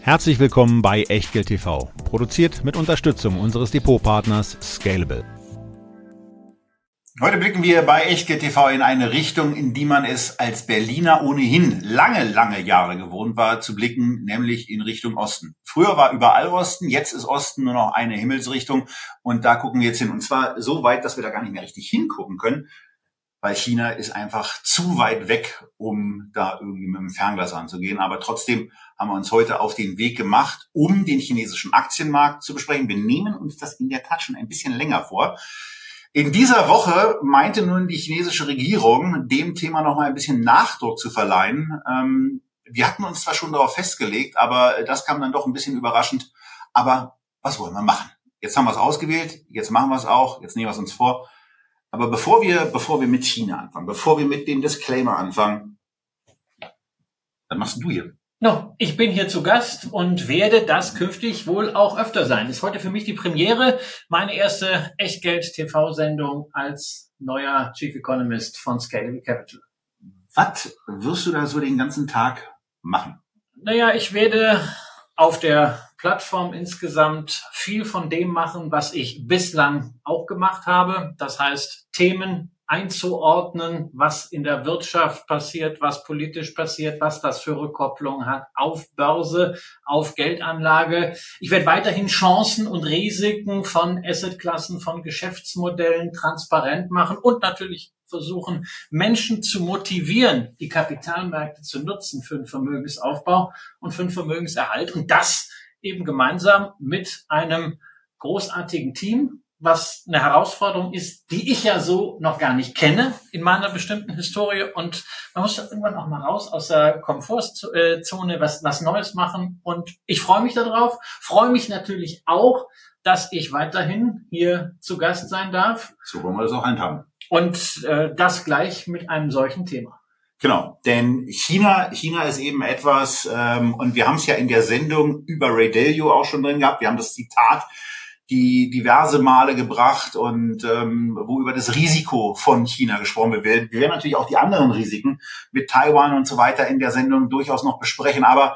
Herzlich willkommen bei Echtgeld TV, produziert mit Unterstützung unseres Depotpartners Scalable. Heute blicken wir bei Echtgeld TV in eine Richtung, in die man es als Berliner ohnehin lange Jahre gewohnt war zu blicken, nämlich in Richtung Osten. Früher war überall Osten, jetzt ist Osten nur noch eine Himmelsrichtung und da gucken wir jetzt hin. Und zwar so weit, dass wir da gar nicht mehr richtig hingucken können, weil China ist einfach zu weit weg, um da irgendwie mit dem Fernglas anzugehen. Aber trotzdem haben wir uns heute auf den Weg gemacht, um den chinesischen Aktienmarkt zu besprechen. Wir nehmen uns das in der Tat schon ein bisschen länger vor. In dieser Woche meinte nun die chinesische Regierung, dem Thema noch mal ein bisschen Nachdruck zu verleihen. Wir hatten uns zwar schon darauf festgelegt, aber das kam dann doch ein bisschen überraschend. Aber was wollen wir machen? Jetzt haben wir es ausgewählt, jetzt machen wir es auch, jetzt nehmen wir es uns vor. Aber bevor wir mit China anfangen, bevor wir mit dem Disclaimer anfangen, was machst du hier? No, ich bin hier zu Gast und werde das künftig wohl auch öfter sein. Ist heute für mich die Premiere, meine erste Echtgeld-TV-Sendung als neuer Chief Economist von Scalable Capital. Was wirst du da so den ganzen Tag machen? Naja, ich werde auf der Plattform insgesamt viel von dem machen, was ich bislang auch gemacht habe. Das heißt, Themen einzuordnen, was in der Wirtschaft passiert, was politisch passiert, was das für Rückkopplungen hat auf Börse, auf Geldanlage. Ich werde weiterhin Chancen und Risiken von Assetklassen, von Geschäftsmodellen transparent machen und natürlich versuchen, Menschen zu motivieren, die Kapitalmärkte zu nutzen für den Vermögensaufbau und für den Vermögenserhalt. Und das eben gemeinsam mit einem großartigen Team, was eine Herausforderung ist, die ich ja so noch gar nicht kenne in meiner bestimmten Historie. Und man muss irgendwann auch mal raus aus der Komfortzone, was Neues machen. Und ich freue mich darauf, freue mich natürlich auch, dass ich weiterhin hier zu Gast sein darf. So wollen wir das auch handhaben. Und das gleich mit einem solchen Thema. Genau, denn China ist eben etwas, und wir haben es ja in der Sendung über Ray Dalio auch schon drin gehabt. Wir haben das Zitat die diverse Male gebracht und wo über das Risiko von China gesprochen wird. Wir werden natürlich auch die anderen Risiken mit Taiwan und so weiter in der Sendung durchaus noch besprechen. Aber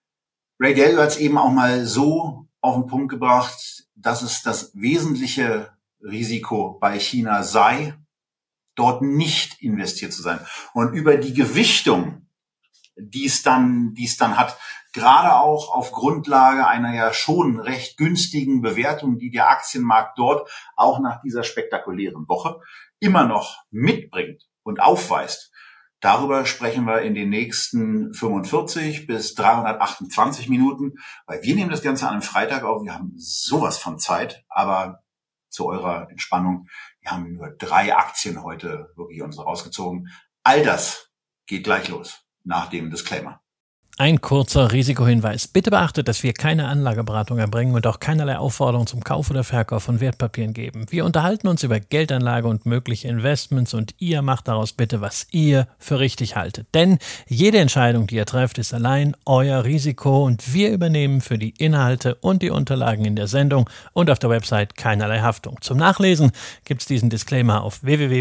Ray Dalio hat es eben auch mal so auf den Punkt gebracht, dass es das wesentliche Risiko bei China sei, dort nicht investiert zu sein. Und über die Gewichtung, die es dann hat, gerade auch auf Grundlage einer ja schon recht günstigen Bewertung, die der Aktienmarkt dort auch nach dieser spektakulären Woche immer noch mitbringt und aufweist. Darüber sprechen wir in den nächsten 45 bis 328 Minuten, weil wir nehmen das Ganze an einem Freitag auf. Wir haben sowas von Zeit, aber zu eurer Entspannung, wir haben nur 3 Aktien heute wirklich uns rausgezogen. All das geht gleich los nach dem Disclaimer. Ein kurzer Risikohinweis. Bitte beachtet, dass wir keine Anlageberatung erbringen und auch keinerlei Aufforderung zum Kauf oder Verkauf von Wertpapieren geben. Wir unterhalten uns über Geldanlage und mögliche Investments und ihr macht daraus bitte, was ihr für richtig haltet. Denn jede Entscheidung, die ihr trefft, ist allein euer Risiko und wir übernehmen für die Inhalte und die Unterlagen in der Sendung und auf der Website keinerlei Haftung. Zum Nachlesen gibt's diesen Disclaimer auf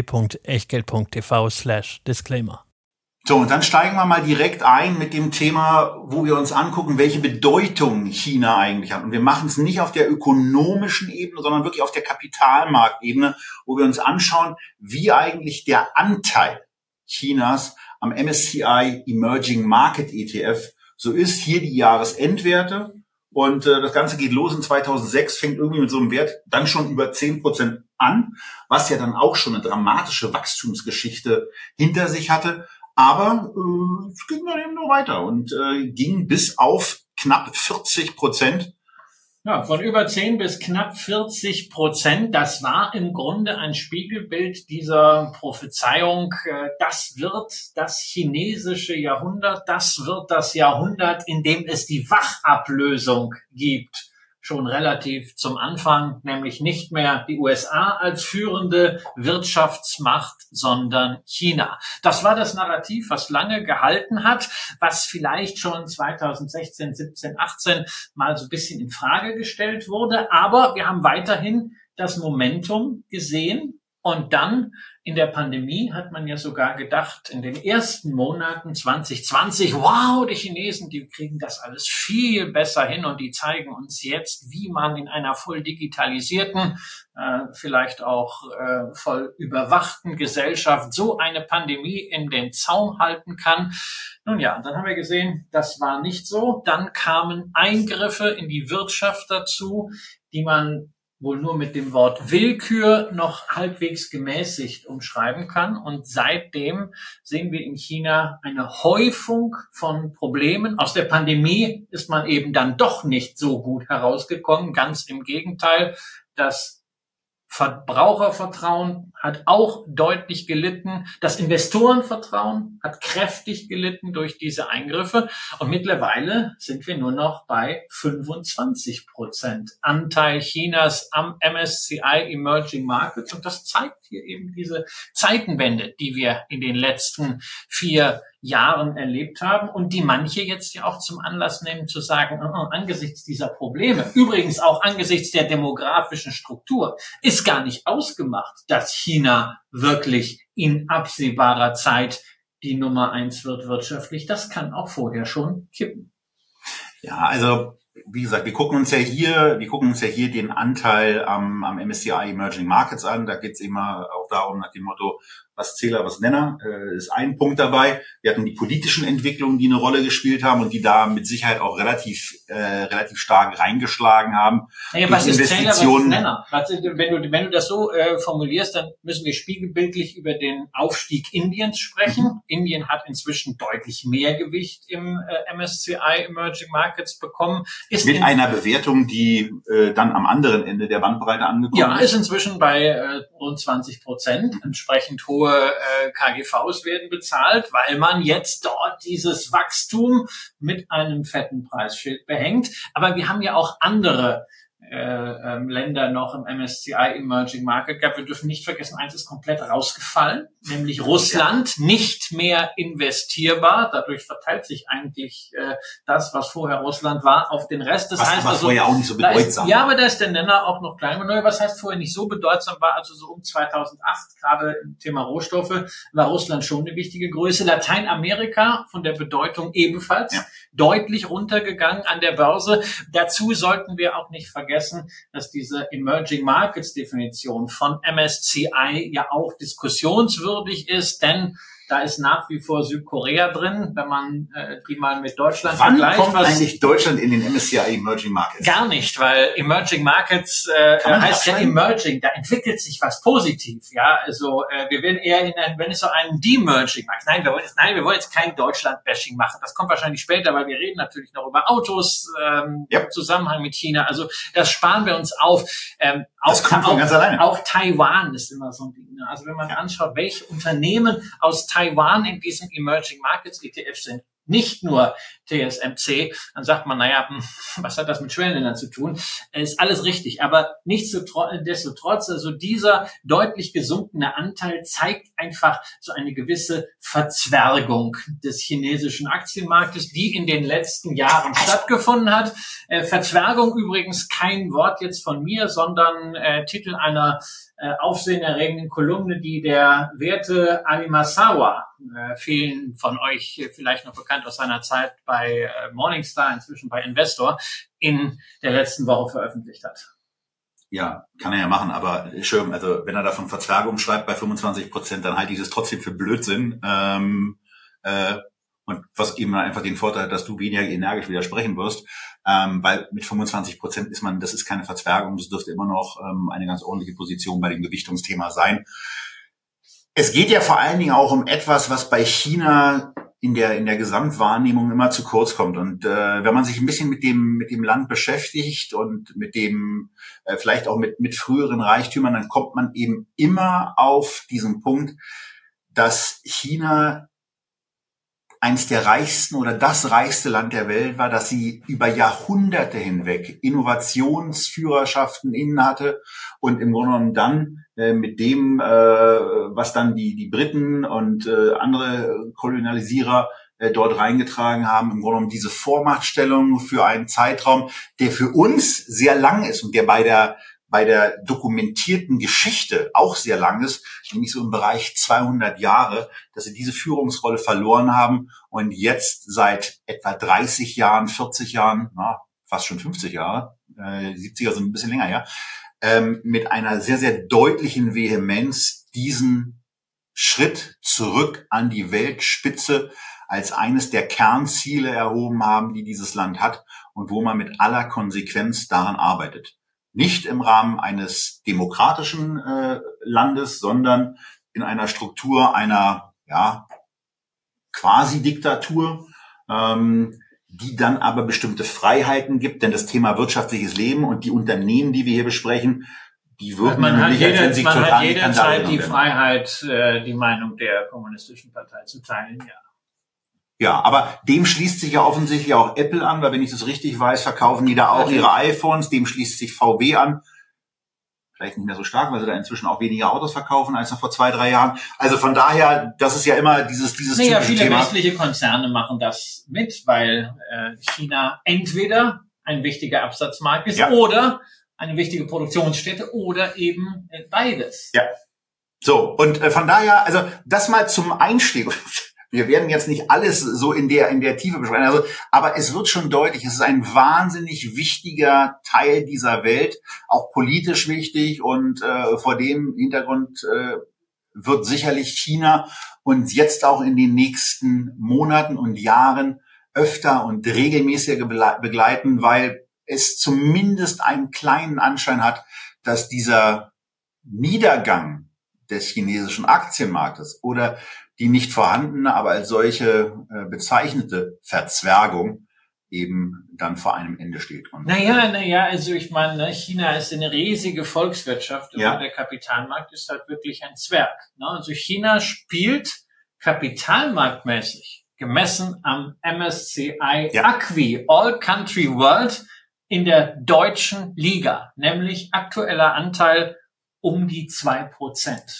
www.echtgeld.tv/Disclaimer. So, und dann steigen wir mal direkt ein mit dem Thema, wo wir uns angucken, welche Bedeutung China eigentlich hat. Und wir machen es nicht auf der ökonomischen Ebene, sondern wirklich auf der Kapitalmarktebene, wo wir uns anschauen, wie eigentlich der Anteil Chinas am MSCI Emerging Market ETF so ist. Hier die Jahresendwerte. Und das Ganze geht los in 2006, fängt irgendwie mit so einem Wert dann schon über 10% an, was ja dann auch schon eine dramatische Wachstumsgeschichte hinter sich hatte. Aber es ging dann eben nur weiter und ging bis auf knapp 40%. Ja, von über 10 bis knapp 40%. Das war im Grunde ein Spiegelbild dieser Prophezeiung. Das wird das chinesische Jahrhundert. Das wird das Jahrhundert, in dem es die Wachablösung gibt. Schon relativ zum Anfang, nämlich nicht mehr die USA als führende Wirtschaftsmacht, sondern China. Das war das Narrativ, was lange gehalten hat, was vielleicht schon 2016, 17, 18 mal so ein bisschen in Frage gestellt wurde. Aber wir haben weiterhin das Momentum gesehen Und dann in der Pandemie hat man ja sogar gedacht, in den ersten Monaten 2020, wow, die Chinesen, die kriegen das alles viel besser hin und die zeigen uns jetzt, wie man in einer voll digitalisierten, vielleicht auch voll überwachten Gesellschaft so eine Pandemie in den Zaum halten kann. Nun ja, dann haben wir gesehen, das war nicht so. Dann kamen Eingriffe in die Wirtschaft dazu, die man wohl nur mit dem Wort Willkür noch halbwegs gemäßigt umschreiben kann. Und seitdem sehen wir in China eine Häufung von Problemen. Aus der Pandemie ist man eben dann doch nicht so gut herausgekommen. Ganz im Gegenteil, das Verbrauchervertrauen hat auch deutlich gelitten. Das Investorenvertrauen hat kräftig gelitten durch diese Eingriffe. Und mittlerweile sind wir nur noch bei 25% Anteil Chinas am MSCI Emerging Markets. Und das zeigt hier eben diese Zeitenwende, die wir in den letzten 4 Jahren erlebt haben und die manche jetzt ja auch zum Anlass nehmen zu sagen, angesichts dieser Probleme, übrigens auch angesichts der demografischen Struktur, ist gar nicht ausgemacht, dass China wirklich in absehbarer Zeit die Nummer 1 wird wirtschaftlich. Das kann auch vorher schon kippen. Ja, also wie gesagt, wir gucken uns ja hier den Anteil am MSCI Emerging Markets an. Da geht's immer auch darum, nach dem Motto, was Zähler, was Nenner, ist ein Punkt dabei. Wir hatten die politischen Entwicklungen, die eine Rolle gespielt haben und die da mit Sicherheit auch relativ stark reingeschlagen haben. Naja, was ist Zähler, was ist Nenner? Wenn du das so formulierst, dann müssen wir spiegelbildlich über den Aufstieg Indiens sprechen. Indien hat inzwischen deutlich mehr Gewicht im MSCI Emerging Markets bekommen. Mit einer Bewertung, die dann am anderen Ende der Bandbreite angekommen ist. Ja, ist inzwischen bei rund 20%. Entsprechend hohe KGVs werden bezahlt, weil man jetzt dort dieses Wachstum mit einem fetten Preisschild behängt. Aber wir haben ja auch andere Länder noch im MSCI Emerging Market Cap. Wir dürfen nicht vergessen, eins ist komplett rausgefallen, nämlich Russland, nicht mehr investierbar. Dadurch verteilt sich eigentlich das, was vorher Russland war, auf den Rest. Das heißt also, vorher auch nicht so bedeutsam. Ja, aber da ist der Nenner auch noch klein. Was heißt vorher nicht so bedeutsam war? Also so um 2008, gerade im Thema Rohstoffe, war Russland schon eine wichtige Größe. Lateinamerika von der Bedeutung ebenfalls deutlich runtergegangen an der Börse. Dazu sollten wir auch nicht vergessen, dass diese Emerging Markets Definition von MSCI ja auch diskussionswürdig ist, denn da ist nach wie vor Südkorea drin, wenn man die mal mit Deutschland vergleicht. Wann kommt eigentlich Deutschland in den MSCI Emerging Markets? Gar nicht, weil Emerging Markets heißt ja Emerging, da entwickelt sich was positiv. Ja, also wir werden eher wenn es so einen Demerging Markt. Nein, wir wollen jetzt kein Deutschland-Bashing machen. Das kommt wahrscheinlich später, weil wir reden natürlich noch über Autos im Zusammenhang mit China. Also das sparen wir uns auf. Das kommt von ganz alleine. Auch Taiwan ist immer so ein Ding. Also wenn man anschaut, welche Unternehmen aus Taiwan in diesem Emerging Markets ETF sind, nicht nur TSMC, dann sagt man, naja, was hat das mit Schwellenländern zu tun? Ist alles richtig, aber nichtsdestotrotz, also dieser deutlich gesunkene Anteil zeigt einfach so eine gewisse Verzwergung des chinesischen Aktienmarktes, die in den letzten Jahren stattgefunden hat. Verzwergung übrigens kein Wort jetzt von mir, sondern Titel einer aufsehenerregenden Kolumne, die der werte Alimasawa, vielen von euch vielleicht noch bekannt aus seiner Zeit bei Morningstar, inzwischen bei Investor, in der letzten Woche veröffentlicht hat. Ja, kann er ja machen, aber schön, also wenn er da von Verzwergung schreibt bei 25%, dann halte ich das trotzdem für Blödsinn. Und was eben einfach den Vorteil hat, dass du weniger energisch widersprechen wirst, weil mit 25% das ist keine Verzwergung, das dürfte immer noch eine ganz ordentliche Position bei dem Gewichtungsthema sein. Es geht ja vor allen Dingen auch um etwas, was bei China in der Gesamtwahrnehmung immer zu kurz kommt. Und wenn man sich ein bisschen mit dem Land beschäftigt und mit dem vielleicht auch mit früheren Reichtümern, dann kommt man eben immer auf diesen Punkt, dass China eins der reichsten oder das reichste Land der Welt war, dass sie über Jahrhunderte hinweg Innovationsführerschaften innehatte und im Grunde genommen dann mit dem, was dann die Briten und andere Kolonialisierer dort reingetragen haben, im Grunde genommen diese Vormachtstellung für einen Zeitraum, der für uns sehr lang ist und der bei bei der dokumentierten Geschichte auch sehr lang ist, nämlich so im Bereich 200 Jahre, dass sie diese Führungsrolle verloren haben und jetzt seit etwa 30 Jahren, 40 Jahren, fast schon 50 Jahre, 70er sind ein bisschen länger her, mit einer sehr, sehr deutlichen Vehemenz diesen Schritt zurück an die Weltspitze als eines der Kernziele erhoben haben, die dieses Land hat und wo man mit aller Konsequenz daran arbeitet. Nicht im Rahmen eines demokratischen Landes, sondern in einer Struktur einer Quasi-Diktatur, die dann aber bestimmte Freiheiten gibt, denn das Thema wirtschaftliches Leben und die Unternehmen, die wir hier besprechen, die wirken natürlich, als wenn sie total nicht. Man hat jederzeit die Freiheit, die Meinung der Kommunistischen Partei zu teilen, ja. Ja, aber dem schließt sich ja offensichtlich auch Apple an, weil wenn ich das richtig weiß, verkaufen die da auch ihre iPhones, dem schließt sich VW an. Vielleicht nicht mehr so stark, weil sie da inzwischen auch weniger Autos verkaufen als noch vor 2-3 Jahren. Also von daher, das ist ja immer dieses typische viele Thema. Westliche Konzerne machen das mit, weil China entweder ein wichtiger Absatzmarkt ist oder eine wichtige Produktionsstätte oder eben beides. Ja. So, und von daher, also das mal zum Einstieg. Wir werden jetzt nicht alles so in der Tiefe besprechen, also, aber es wird schon deutlich, es ist ein wahnsinnig wichtiger Teil dieser Welt, auch politisch wichtig und vor dem Hintergrund wird sicherlich China uns jetzt auch in den nächsten Monaten und Jahren öfter und regelmäßiger begleiten, weil es zumindest einen kleinen Anschein hat, dass dieser Niedergang des chinesischen Aktienmarktes oder die nicht vorhandene, aber als solche bezeichnete Verzwergung eben dann vor einem Ende steht. Also ich meine, China ist eine riesige Volkswirtschaft, aber der Kapitalmarkt ist halt wirklich ein Zwerg. Also China spielt kapitalmarktmäßig, gemessen am MSCI Acqui, All Country World, in der deutschen Liga, nämlich aktueller Anteil um die 2%.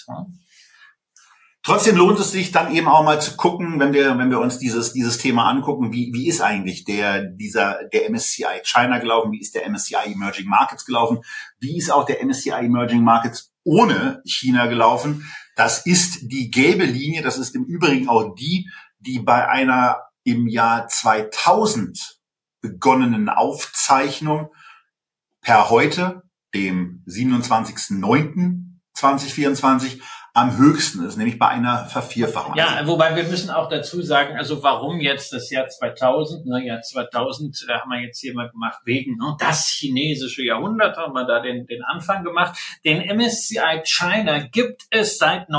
Trotzdem lohnt es sich dann eben auch mal zu gucken, wenn wir uns dieses Thema angucken, wie ist eigentlich der MSCI China gelaufen, wie ist der MSCI Emerging Markets gelaufen, wie ist auch der MSCI Emerging Markets ohne China gelaufen. Das ist die gelbe Linie, das ist im Übrigen auch die bei einer im Jahr 2000 begonnenen Aufzeichnung per heute, dem 27.09.2024, am höchsten ist, nämlich bei einer Vervierfachung. Ja, wobei wir müssen auch dazu sagen, also warum jetzt das Jahr 2000? Jahr 2000 haben wir jetzt hier mal gemacht, wegen das chinesische Jahrhundert haben wir da den Anfang gemacht. Den MSCI China gibt es seit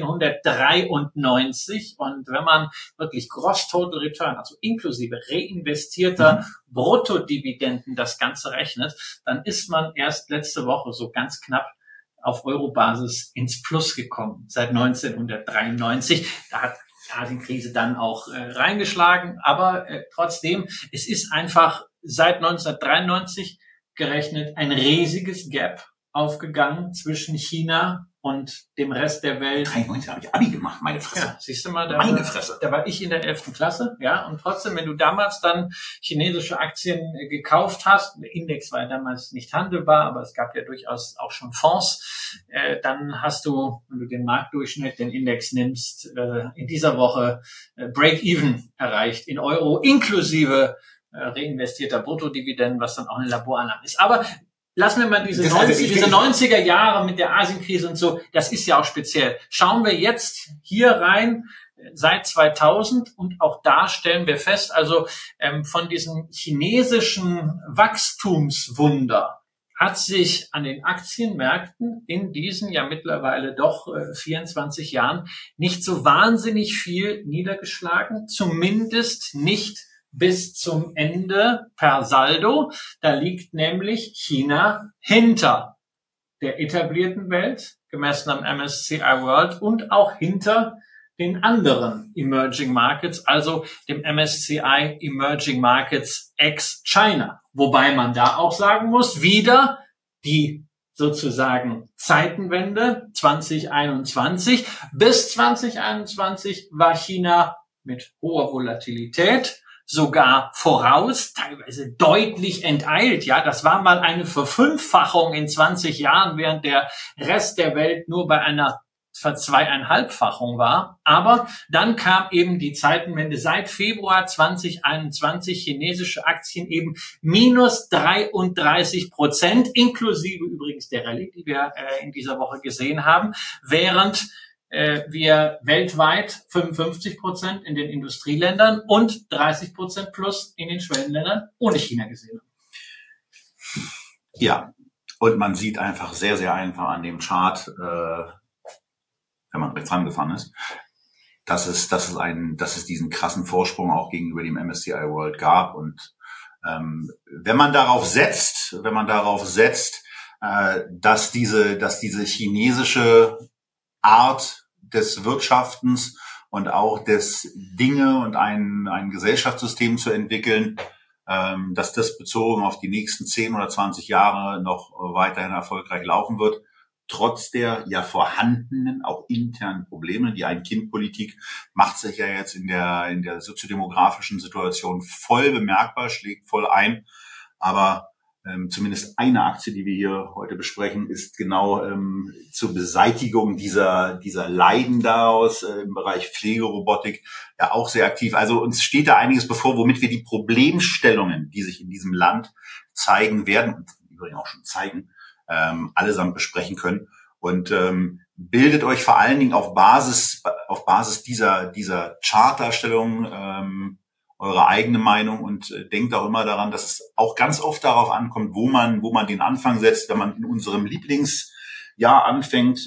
1993 und wenn man wirklich Gross Total Return, also inklusive reinvestierter Bruttodividenden das Ganze rechnet, dann ist man erst letzte Woche so ganz knapp auf Euro-Basis ins Plus gekommen, seit 1993. Da hat die Asienkrise dann auch reingeschlagen, aber trotzdem, es ist einfach seit 1993 gerechnet ein riesiges Gap aufgegangen zwischen China und dem Rest der Welt. 93 habe ich Abi gemacht, meine Fresse. Ja, siehst du mal, da war ich in der 11. Klasse, ja, und trotzdem, wenn du damals dann chinesische Aktien gekauft hast, der Index war ja damals nicht handelbar, aber es gab ja durchaus auch schon Fonds, dann hast du, wenn du den Marktdurchschnitt, den Index nimmst, in dieser Woche Break-Even erreicht in Euro, inklusive reinvestierter Bruttodividenden, was dann auch eine Laborannahme ist. Aber lassen wir mal diese 90er Jahre mit der Asienkrise und so, das ist ja auch speziell. Schauen wir jetzt hier rein, seit 2000, und auch da stellen wir fest, also von diesem chinesischen Wachstumswunder hat sich an den Aktienmärkten in diesen ja mittlerweile doch 24 Jahren nicht so wahnsinnig viel niedergeschlagen, zumindest nicht bis zum Ende per Saldo. Da liegt nämlich China hinter der etablierten Welt, gemessen am MSCI World, und auch hinter den anderen Emerging Markets, also dem MSCI Emerging Markets ex-China. Wobei man da auch sagen muss, wieder die sozusagen Zeitenwende 2021. Bis 2021 war China mit hoher Volatilität sogar voraus, teilweise deutlich enteilt. Ja, das war mal eine Verfünffachung in 20 Jahren, während der Rest der Welt nur bei einer Verzweieinhalbfachung war. Aber dann kam eben die Zeitenwende. Seit Februar 2021 chinesische Aktien eben minus 33%, inklusive übrigens der Rallye, die wir in dieser Woche gesehen haben, während wir weltweit 55% in den Industrieländern und 30% plus in den Schwellenländern ohne China gesehen haben. Ja, und man sieht einfach sehr, sehr einfach an dem Chart, wenn man rechts rangefahren ist, dass es diesen krassen Vorsprung auch gegenüber dem MSCI World gab. Und wenn man darauf setzt, dass diese chinesische Art des Wirtschaftens und auch des Dinge und ein Gesellschaftssystem zu entwickeln, dass das bezogen auf die nächsten 10 oder 20 Jahre noch weiterhin erfolgreich laufen wird, trotz der ja vorhandenen, auch internen Probleme. Die Ein-Kind-Politik macht sich ja jetzt in der soziodemografischen Situation voll bemerkbar, schlägt voll ein. Aber zumindest eine Aktie, die wir hier heute besprechen, ist genau zur Beseitigung dieser Leiden daraus im Bereich Pflegerobotik ja auch sehr aktiv. Also uns steht da einiges bevor, womit wir die Problemstellungen, die sich in diesem Land zeigen werden und übrigens auch schon zeigen, allesamt besprechen können. Und bildet euch vor allen Dingen auf Basis dieser Chartdarstellung eure eigene Meinung und denkt auch immer daran, dass es auch ganz oft darauf ankommt, wo man den Anfang setzt. Wenn man in unserem Lieblingsjahr anfängt,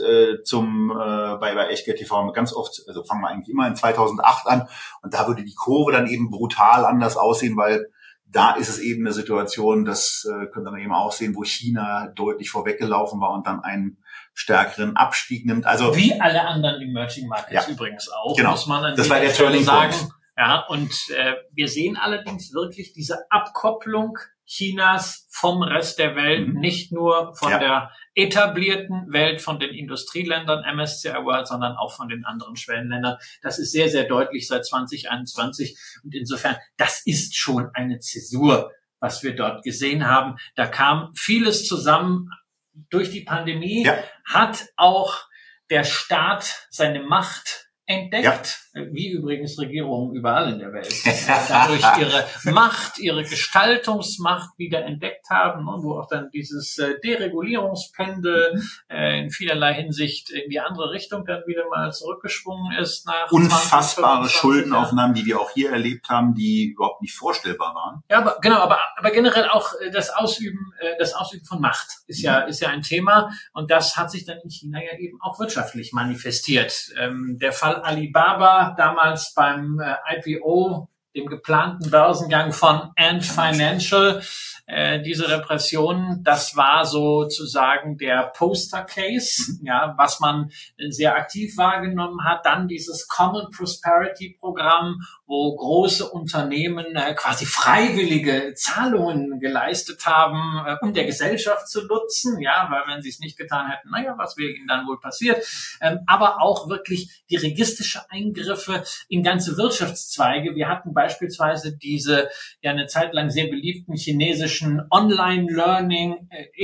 bei Echtgeld TV, ganz oft, also fangen wir eigentlich immer in 2008 an, und da würde die Kurve dann eben brutal anders aussehen, weil da ist es eben eine Situation, das könnt ihr dann eben auch sehen, wo China deutlich vorweggelaufen war und dann einen stärkeren Abstieg nimmt. Also wie alle anderen Emerging Markets übrigens auch, genau, muss man an das war der Stelle Turning sagen. Point. Ja, und wir sehen allerdings wirklich diese Abkopplung Chinas vom Rest der Welt, nicht nur von der etablierten Welt, von den Industrieländern, MSCI World, sondern auch von den anderen Schwellenländern. Das ist sehr, sehr deutlich seit 2021. Und insofern, das ist schon eine Zäsur, was wir dort gesehen haben. Da kam vieles zusammen durch die Pandemie, hat auch der Staat seine Macht entdeckt, wie übrigens Regierungen überall in der Welt, dadurch ihre Macht, ihre Gestaltungsmacht wieder entdeckt haben, wo auch dann dieses Deregulierungspendel in vielerlei Hinsicht in die andere Richtung dann wieder mal zurückgeschwungen ist. Nach unfassbare Schuldenaufnahmen, die wir auch hier erlebt haben, die überhaupt nicht vorstellbar waren. Ja, aber genau, aber generell auch das Ausüben von Macht ist ja ein Thema, und das hat sich dann in China ja eben auch wirtschaftlich manifestiert. Der Fall Alibaba, damals beim IPO, dem geplanten Börsengang von Ant Financial, diese Repression, das war sozusagen der Poster-Case, was man sehr aktiv wahrgenommen hat. Dann dieses Common Prosperity Programm, wo große Unternehmen quasi freiwillige Zahlungen geleistet haben, um der Gesellschaft zu nutzen, weil wenn sie es nicht getan hätten, was wäre ihnen dann wohl passiert? Aber auch wirklich dirigistische Eingriffe in ganze Wirtschaftszweige. Wir hatten beispielsweise diese eine Zeit lang sehr beliebten chinesischen Online-Learning,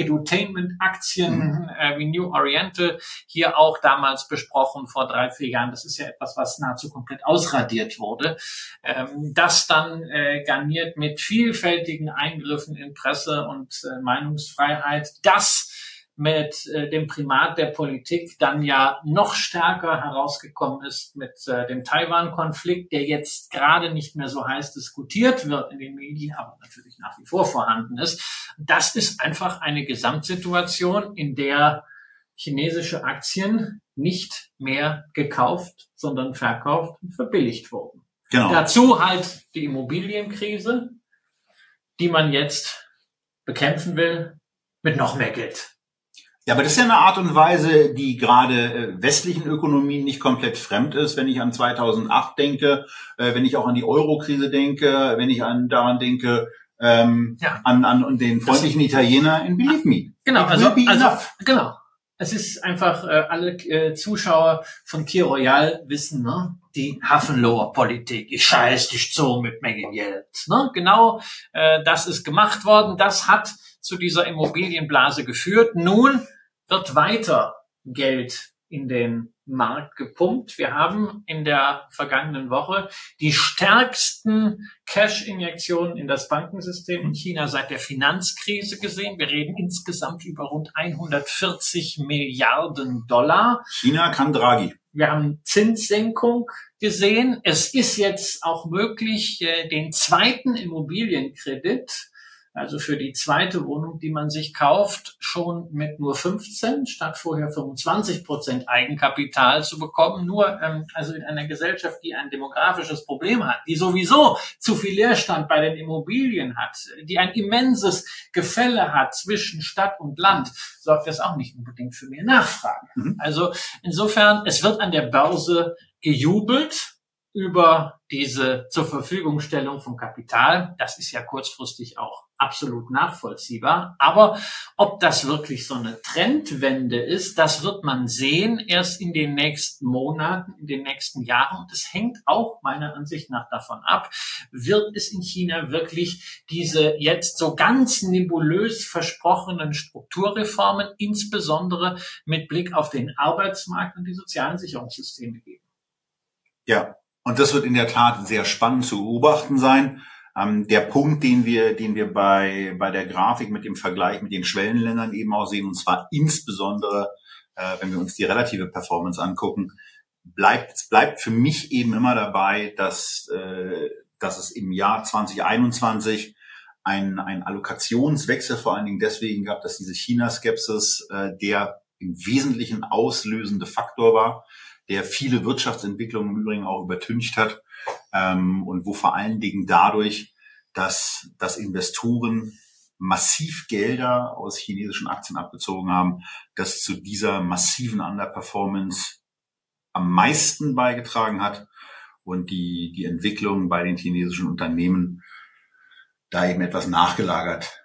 Edutainment-Aktien wie New Oriental, hier auch damals besprochen vor 3-4 Jahren. Das ist ja etwas, was nahezu komplett ausradiert wurde. Das dann garniert mit vielfältigen Eingriffen in Presse- und Meinungsfreiheit. Das mit dem Primat der Politik dann ja noch stärker herausgekommen ist mit dem Taiwan-Konflikt, der jetzt gerade nicht mehr so heiß diskutiert wird in den Medien, aber natürlich nach wie vor vorhanden ist. Das ist einfach eine Gesamtsituation, in der chinesische Aktien nicht mehr gekauft, sondern verkauft und verbilligt wurden. Genau. Dazu halt die Immobilienkrise, die man jetzt bekämpfen will mit noch mehr Geld. Ja, aber das ist ja eine Art und Weise, die gerade westlichen Ökonomien nicht komplett fremd ist. Wenn ich an 2008 denke, wenn ich auch an die Euro-Krise denke, wenn ich daran denke, an den freundlichen Italiener in Believe Me. Genau, genau. Es ist einfach, alle Zuschauer von Kir Royal wissen, ne, die Hafenloher Politik, ich scheiß dich zu mit Menge Geld. Ne? Genau, das ist gemacht worden. Das hat zu dieser Immobilienblase geführt. Nun wird weiter Geld in den Markt gepumpt. Wir haben in der vergangenen Woche die stärksten Cash-Injektionen in das Bankensystem in China seit der Finanzkrise gesehen. Wir reden insgesamt über rund 140 Milliarden Dollar. China kann Draghi. Wir haben Zinssenkung gesehen. Es ist jetzt auch möglich, den zweiten Immobilienkredit, also für die zweite Wohnung, die man sich kauft, schon mit nur 15 statt vorher 25% Eigenkapital zu bekommen. Nur also in einer Gesellschaft, die ein demografisches Problem hat, die sowieso zu viel Leerstand bei den Immobilien hat, die ein immenses Gefälle hat zwischen Stadt und Land, sorgt das auch nicht unbedingt für mehr Nachfrage. Also insofern, es wird an der Börse gejubelt über diese zur Verfügungstellung von Kapital. Das ist ja kurzfristig auch absolut nachvollziehbar. Aber ob das wirklich so eine Trendwende ist, das wird man sehen erst in den nächsten Monaten, in den nächsten Jahren. Und es hängt auch meiner Ansicht nach davon ab, wird es in China wirklich diese jetzt so ganz nebulös versprochenen Strukturreformen, insbesondere mit Blick auf den Arbeitsmarkt und die sozialen Sicherungssysteme geben. Ja. Und das wird in der Tat sehr spannend zu beobachten sein. Der Punkt, den wir bei der Grafik mit dem Vergleich mit den Schwellenländern eben auch sehen, und zwar insbesondere, wenn wir uns die relative Performance angucken, bleibt für mich eben immer dabei, dass es im Jahr 2021 ein Allokationswechsel vor allen Dingen deswegen gab, dass diese China-Skepsis der im Wesentlichen auslösende Faktor war, der viele Wirtschaftsentwicklungen im Übrigen auch übertüncht hat, und wo vor allen Dingen dadurch, dass Investoren massiv Gelder aus chinesischen Aktien abgezogen haben, das zu dieser massiven Underperformance am meisten beigetragen hat und die Entwicklung bei den chinesischen Unternehmen da eben etwas nachgelagert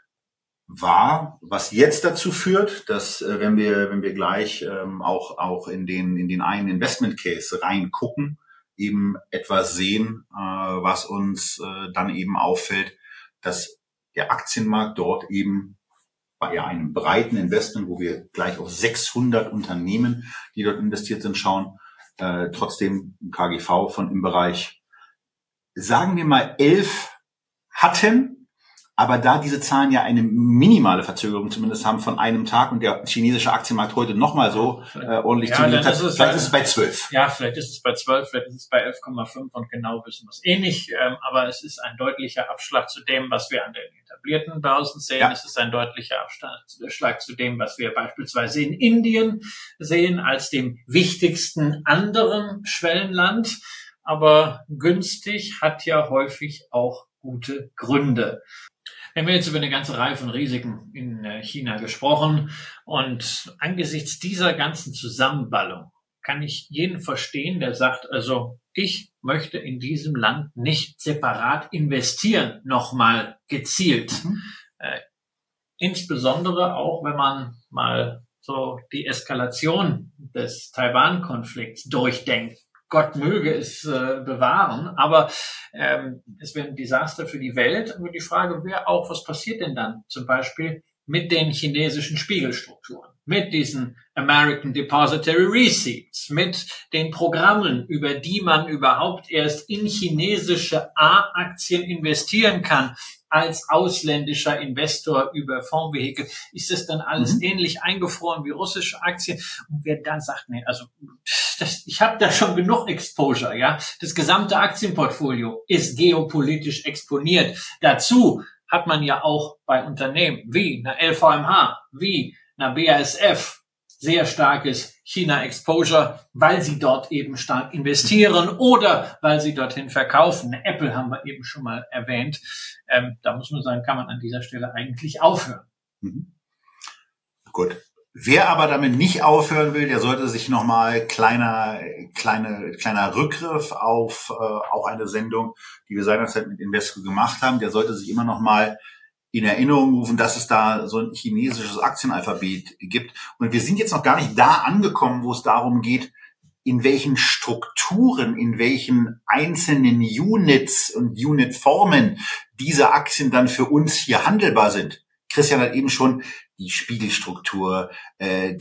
war, was jetzt dazu führt, dass wenn wir gleich auch in den einen Investment Case reingucken, eben etwas sehen, was uns dann eben auffällt, dass der Aktienmarkt dort eben bei einem breiten Investment, wo wir gleich auf 600 Unternehmen, die dort investiert sind, schauen, trotzdem ein KGV von im Bereich, sagen wir mal 11 hatten. Aber da diese Zahlen ja eine minimale Verzögerung zumindest haben von einem Tag und der chinesische Aktienmarkt heute nochmal so ordentlich zugelegt hat, vielleicht ist es bei 12. Ja, vielleicht ist es bei 12, vielleicht ist es bei 11,5 und genau wissen wir es eh nicht. Aber es ist ein deutlicher Abschlag zu dem, was wir an den etablierten Börsen sehen. Ja. Es ist ein deutlicher Abschlag zu dem, was wir beispielsweise in Indien sehen als dem wichtigsten anderen Schwellenland. Aber günstig hat ja häufig auch gute Gründe. Wir haben jetzt über eine ganze Reihe von Risiken in China gesprochen und angesichts dieser ganzen Zusammenballung kann ich jeden verstehen, der sagt, also ich möchte in diesem Land nicht separat investieren, nochmal gezielt. Insbesondere auch, wenn man mal so die Eskalation des Taiwan-Konflikts durchdenkt. Gott möge es bewahren, aber es wäre ein Desaster für die Welt. Und die Frage wäre auch, was passiert denn dann zum Beispiel mit den chinesischen Spiegelstrukturen, mit diesen American Depository Receipts, mit den Programmen, über die man überhaupt erst in chinesische A-Aktien investieren kann, als ausländischer Investor über Fondsvehikel, ist das dann alles ähnlich eingefroren wie russische Aktien? Und wer dann sagt, nee, also ich habe da schon genug Exposure, ja. Das gesamte Aktienportfolio ist geopolitisch exponiert. Dazu hat man ja auch bei Unternehmen wie einer LVMH, wie einer BASF sehr starkes China-Exposure, weil sie dort eben stark investieren oder weil sie dorthin verkaufen. Apple haben wir eben schon mal erwähnt. Da muss man sagen, kann man an dieser Stelle eigentlich aufhören. Gut. Wer aber damit nicht aufhören will, der sollte sich nochmal kleiner Rückgriff auf auch eine Sendung, die wir seinerzeit mit Invesco gemacht haben, der sollte sich immer nochmal in Erinnerung rufen, dass es da so ein chinesisches Aktienalphabet gibt. Und wir sind jetzt noch gar nicht da angekommen, wo es darum geht, in welchen Strukturen, in welchen einzelnen Units und Unitformen diese Aktien dann für uns hier handelbar sind. Christian hat eben schon die Spiegelstruktur, die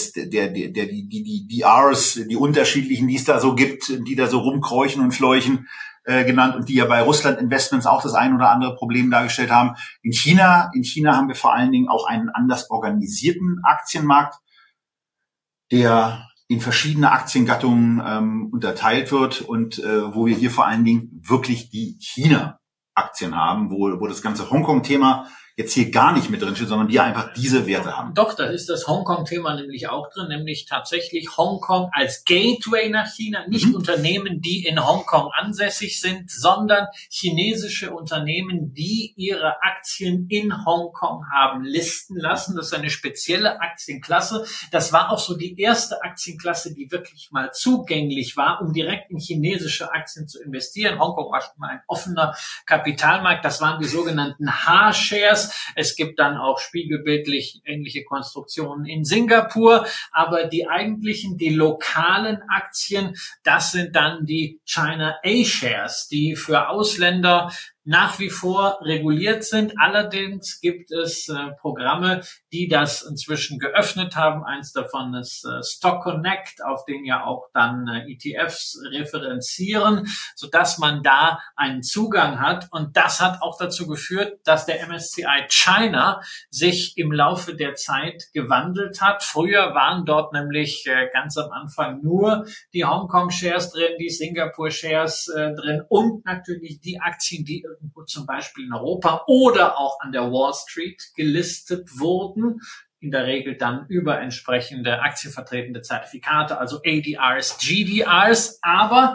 Rs, die unterschiedlichen, die es da so gibt, die da so rumkräuchen und fleuchen, genannt und die ja bei Russland Investments auch das ein oder andere Problem dargestellt haben. In China haben wir vor allen Dingen auch einen anders organisierten Aktienmarkt, der in verschiedene Aktiengattungen unterteilt wird und wo wir hier vor allen Dingen wirklich die China-Aktien haben, wo das ganze Hongkong-Thema jetzt hier gar nicht mit drin steht, sondern wir einfach diese Werte haben. Doch, da ist das Hongkong-Thema nämlich auch drin, nämlich tatsächlich Hongkong als Gateway nach China, nicht Unternehmen, die in Hongkong ansässig sind, sondern chinesische Unternehmen, die ihre Aktien in Hongkong haben listen lassen. Das ist eine spezielle Aktienklasse. Das war auch so die erste Aktienklasse, die wirklich mal zugänglich war, um direkt in chinesische Aktien zu investieren. Hongkong war schon mal ein offener Kapitalmarkt. Das waren die sogenannten H-Shares. Es gibt dann auch spiegelbildlich ähnliche Konstruktionen in Singapur, aber die lokalen Aktien, das sind dann die China A-Shares, die für Ausländer nach wie vor reguliert sind. Allerdings gibt es Programme, die das inzwischen geöffnet haben. Eins davon ist Stock Connect, auf den ja auch dann ETFs referenzieren, sodass man da einen Zugang hat. Und das hat auch dazu geführt, dass der MSCI China sich im Laufe der Zeit gewandelt hat. Früher waren dort nämlich ganz am Anfang nur die Hongkong-Shares drin, die Singapur-Shares drin und natürlich die Aktien, die irgendwo zum Beispiel in Europa oder auch an der Wall Street gelistet wurden, in der Regel dann über entsprechende aktienvertretende Zertifikate, also ADRs, GDRs, aber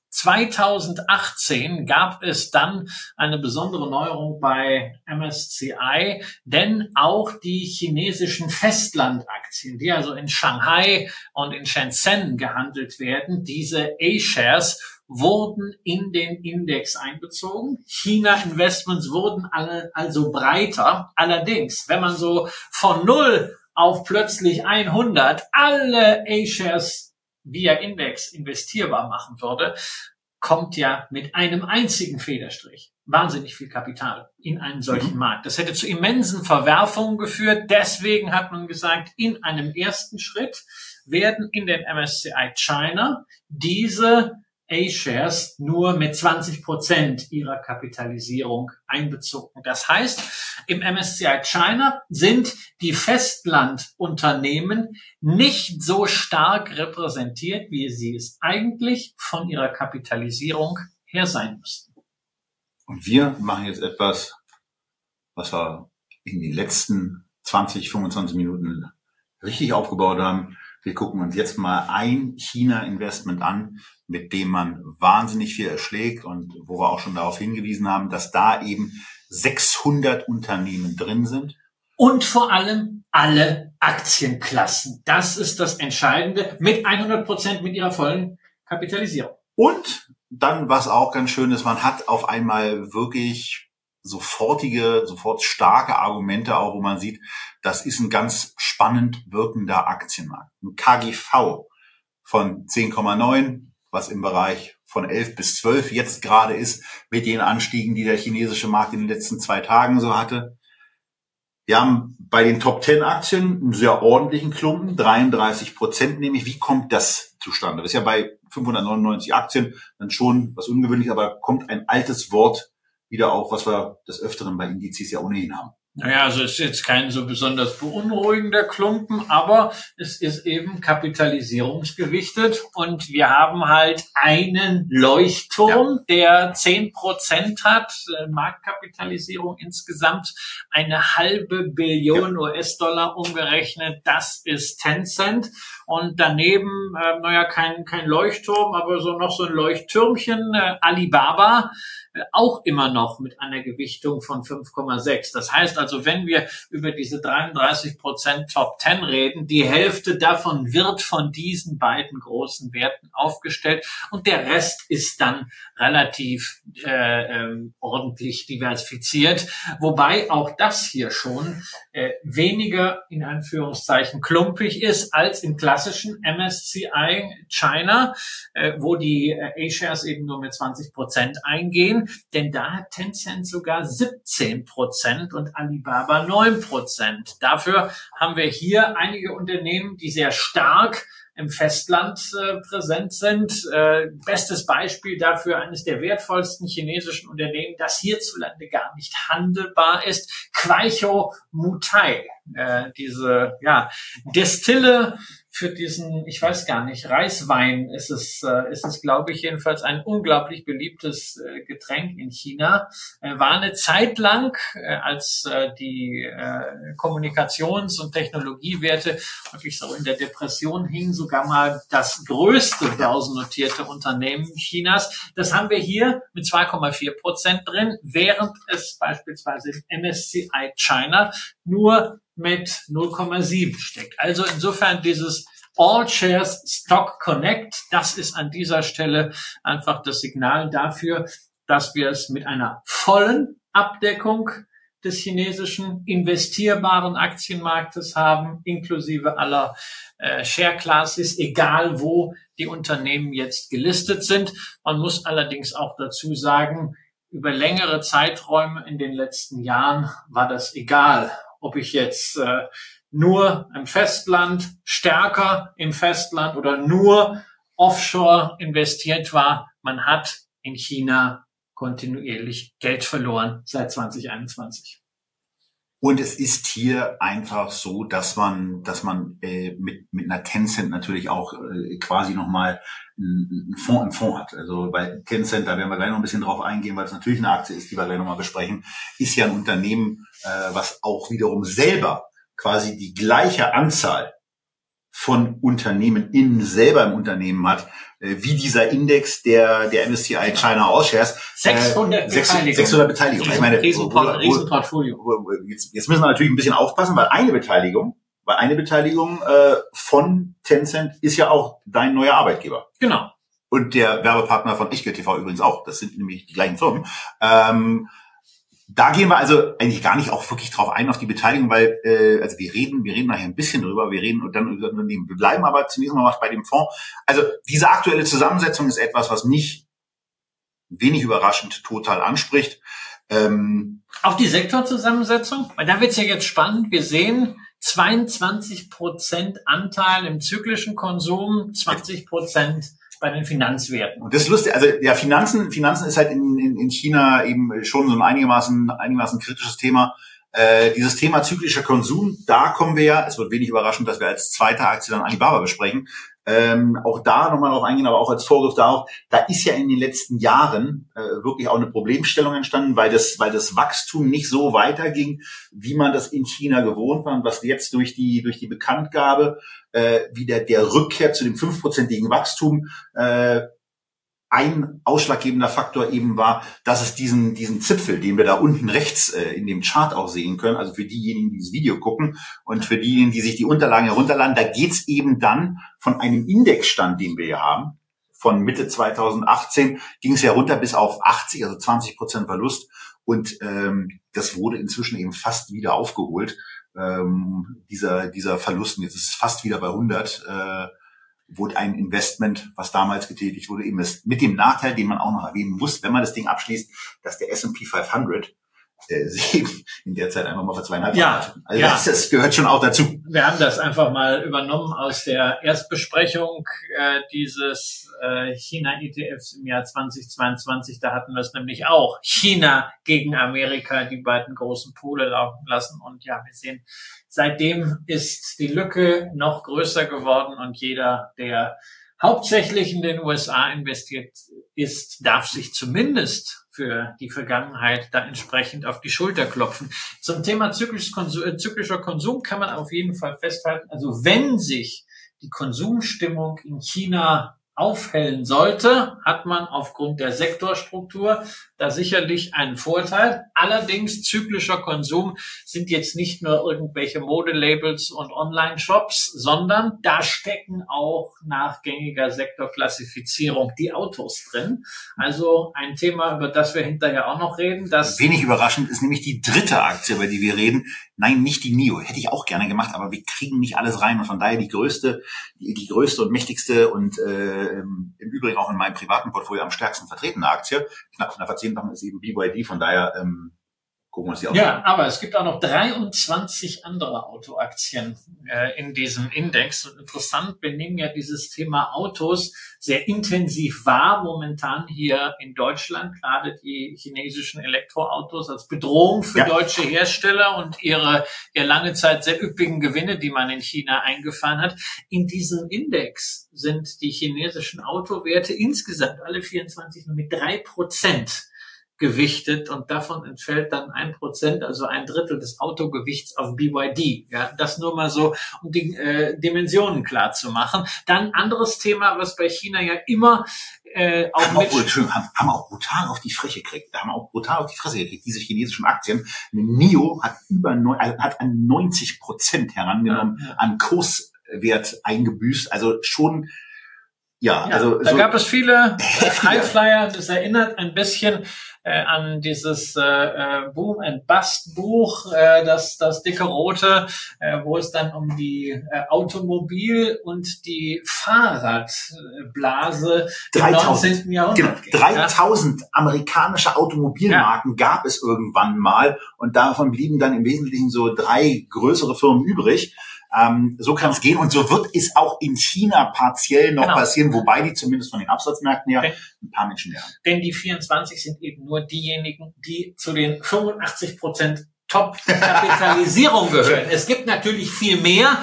2018 gab es dann eine besondere Neuerung bei MSCI, denn auch die chinesischen Festlandaktien, die also in Shanghai und in Shenzhen gehandelt werden, diese A-Shares, wurden in den Index einbezogen. China-Investments wurden also breiter. Allerdings, wenn man so von 0 auf plötzlich 100 alle A-Shares via Index investierbar machen würde, kommt ja mit einem einzigen Federstrich wahnsinnig viel Kapital in einen solchen Markt. Das hätte zu immensen Verwerfungen geführt. Deswegen hat man gesagt, in einem ersten Schritt werden in den MSCI China diese A-Shares nur mit 20% ihrer Kapitalisierung einbezogen. Das heißt, im MSCI China sind die Festlandunternehmen nicht so stark repräsentiert, wie sie es eigentlich von ihrer Kapitalisierung her sein müssten. Und wir machen jetzt etwas, was wir in den letzten 20, 25 Minuten richtig aufgebaut haben. Wir gucken uns jetzt mal ein China-Investment an, mit dem man wahnsinnig viel erschlägt und wo wir auch schon darauf hingewiesen haben, dass da eben 600 Unternehmen drin sind. Und vor allem alle Aktienklassen. Das ist das Entscheidende, mit 100% mit ihrer vollen Kapitalisierung. Und dann, was auch ganz schön ist, man hat auf einmal wirklich sofort starke Argumente auch, wo man sieht, das ist ein ganz spannend wirkender Aktienmarkt. Ein KGV von 10,9, was im Bereich von 11 bis 12 jetzt gerade ist, mit den Anstiegen, die der chinesische Markt in den letzten 2 Tagen so hatte. Wir haben bei den Top 10 Aktien einen sehr ordentlichen Klumpen, 33%, nämlich. Wie kommt das zustande? Das ist ja bei 599 Aktien dann schon was ungewöhnlich, aber kommt ein altes Wort wieder auf, was wir des Öfteren bei Indizes ja ohnehin haben. Naja, also es ist jetzt kein so besonders beunruhigender Klumpen, aber es ist eben kapitalisierungsgewichtet und wir haben halt einen Leuchtturm, der 10% hat, Marktkapitalisierung insgesamt 1/2 Billion US-Dollar umgerechnet, das ist Tencent und daneben, kein Leuchtturm, aber so ein Leuchttürmchen, Alibaba, auch immer noch mit einer Gewichtung von 5,6. Das heißt also, wenn wir über diese 33% Top 10 reden, die Hälfte davon wird von diesen beiden großen Werten aufgestellt und der Rest ist dann relativ ordentlich diversifiziert, wobei auch das hier schon weniger in Anführungszeichen klumpig ist als im klassischen MSCI China, wo die A-Shares eben nur mit 20% eingehen, denn da hat Tencent sogar 17% und Alibaba 9%. Dafür haben wir hier einige Unternehmen, die sehr stark im Festland präsent sind. Bestes Beispiel dafür, eines der wertvollsten chinesischen Unternehmen, das hierzulande gar nicht handelbar ist, Kweichow Mutai. Diese Destille für diesen, ich weiß gar nicht, Reiswein ist es glaube ich jedenfalls ein unglaublich beliebtes Getränk in China. War eine Zeit lang, als die Kommunikations- und Technologiewerte wirklich so in der Depression hingen, sogar mal das größte börsennotierte Unternehmen Chinas. Das haben wir hier mit 2,4% drin, während es beispielsweise im MSCI China nur mit 0,7 steckt. Also insofern dieses All Shares Stock Connect, das ist an dieser Stelle einfach das Signal dafür, dass wir es mit einer vollen Abdeckung des chinesischen investierbaren Aktienmarktes haben, inklusive aller Share Classes, egal wo die Unternehmen jetzt gelistet sind. Man muss allerdings auch dazu sagen, über längere Zeiträume in den letzten Jahren war das egal, ob ich jetzt nur im Festland, stärker im Festland oder nur offshore investiert war. Man hat in China kontinuierlich Geld verloren seit 2021. Und es ist hier einfach so, dass man mit einer Tencent natürlich auch quasi nochmal einen Fonds im Fonds hat. Also bei Tencent, da werden wir gleich noch ein bisschen drauf eingehen, weil es natürlich eine Aktie ist, die wir gleich nochmal besprechen, ist ja ein Unternehmen, was auch wiederum selber quasi die gleiche Anzahl von Unternehmen selber im Unternehmen hat, wie dieser Index der MSCI China All Shares. 600 Beteiligungen. Ich meine, Riesenportfolio. Jetzt müssen wir natürlich ein bisschen aufpassen, weil eine Beteiligung von Tencent ist ja auch dein neuer Arbeitgeber. Genau. Und der Werbepartner von Echtgeld TV übrigens auch. Das sind nämlich die gleichen Firmen. Da gehen wir also eigentlich gar nicht auch wirklich drauf ein, auf die Beteiligung, weil also wir reden nachher ein bisschen drüber, wir reden und dann über Unternehmen. Wir bleiben aber zunächst mal bei dem Fonds. Also diese aktuelle Zusammensetzung ist etwas, was mich wenig überraschend total anspricht. Auch die Sektorzusammensetzung, weil da wird's ja jetzt spannend. Wir sehen 22% Anteil im zyklischen Konsum, 20% bei den Finanzwerten. Und das ist lustig, also ja, Finanzen ist halt in China eben schon so ein einigermaßen kritisches Thema. Dieses Thema zyklischer Konsum, da kommen wir ja, es wird wenig überraschend, dass wir als zweite Aktie dann Alibaba besprechen. Auch da nochmal drauf eingehen, aber auch als Vorgriff darauf, da ist ja in den letzten Jahren wirklich auch eine Problemstellung entstanden, weil das Wachstum nicht so weiterging, wie man das in China gewohnt war und was jetzt durch die Bekanntgabe wieder der Rückkehr zu dem 5%igen Wachstum ein ausschlaggebender Faktor eben war, dass es diesen Zipfel, den wir da unten rechts in dem Chart auch sehen können, also für diejenigen, die das Video gucken und für diejenigen, die sich die Unterlagen herunterladen, da geht's eben dann von einem Indexstand, den wir hier haben, von Mitte 2018 ging es ja runter bis auf 80, also 20% Verlust und das wurde inzwischen eben fast wieder aufgeholt, dieser Verlust, und jetzt ist es fast wieder bei 100, wurde ein Investment, was damals getätigt wurde, eben mit dem Nachteil, den man auch noch erwähnen muss, wenn man das Ding abschließt, dass der S&P 500 sich eben in der Zeit einfach mal für 2,5 hat. Also ja. Das gehört schon auch dazu. Wir haben das einfach mal übernommen aus der Erstbesprechung dieses China-ETFs im Jahr 2022. Da hatten wir es nämlich auch. China gegen Amerika, die beiden großen Pole laufen lassen. Und ja, wir sehen, seitdem ist die Lücke noch größer geworden und jeder, der hauptsächlich in den USA investiert ist, darf sich zumindest für die Vergangenheit da entsprechend auf die Schulter klopfen. Zum Thema zyklischer Konsum kann man auf jeden Fall festhalten, also wenn sich die Konsumstimmung in China aufhellen sollte, hat man aufgrund der Sektorstruktur da sicherlich einen Vorteil. Allerdings zyklischer Konsum sind jetzt nicht nur irgendwelche Modelabels und Online-Shops, sondern da stecken auch nach gängiger Sektorklassifizierung die Autos drin. Also ein Thema, über das wir hinterher auch noch reden. Das wenig überraschend ist nämlich die dritte Aktie, über die wir reden. Nein, nicht die NIO. Hätte ich auch gerne gemacht, aber wir kriegen nicht alles rein. Und von daher die größte und mächtigste und im Übrigen auch in meinem privaten Portfolio am stärksten vertretene Aktie, knapp verzehnfachen, ist eben BYD. Von daher gucken wir uns die auch an. Ja, aber es gibt auch noch 23 andere Autoaktien in diesem Index. Und interessant, wir nehmen ja dieses Thema Autos sehr intensiv wahr, momentan hier in Deutschland, gerade die chinesischen Elektroautos als Bedrohung für deutsche Hersteller und ihre lange Zeit sehr üppigen Gewinne, die man in China eingefahren hat. In diesem Index sind die chinesischen Autowerte insgesamt alle 24 nur mit 3% gewichtet und davon entfällt dann 1%, also ein Drittel des Autogewichts auf BYD. Ja, das nur mal so, um die Dimensionen klar zu machen. Dann anderes Thema, was bei China ja immer haben auch brutal auf die Fresse gekriegt. Diese chinesischen Aktien. NIO hat hat an 90% herangenommen, an Kurswert eingebüßt. Also schon. Also da gab es viele Highflyer. Das erinnert ein bisschen an dieses Boom and Bust Buch, das dicke rote, wo es dann um die Automobil- und die Fahrradblase im 19. Jahrhundert geht. 3000 amerikanische Automobilmarken gab es irgendwann mal und davon blieben dann im Wesentlichen so 3 größere Firmen übrig. So kann es gehen und so wird es auch in China partiell noch passieren, wobei die zumindest von den Absatzmärkten her ein paar Menschen mehr haben. Denn die 24 sind eben nur diejenigen, die zu den 85% Top-Kapitalisierung gehören. Es gibt natürlich viel mehr.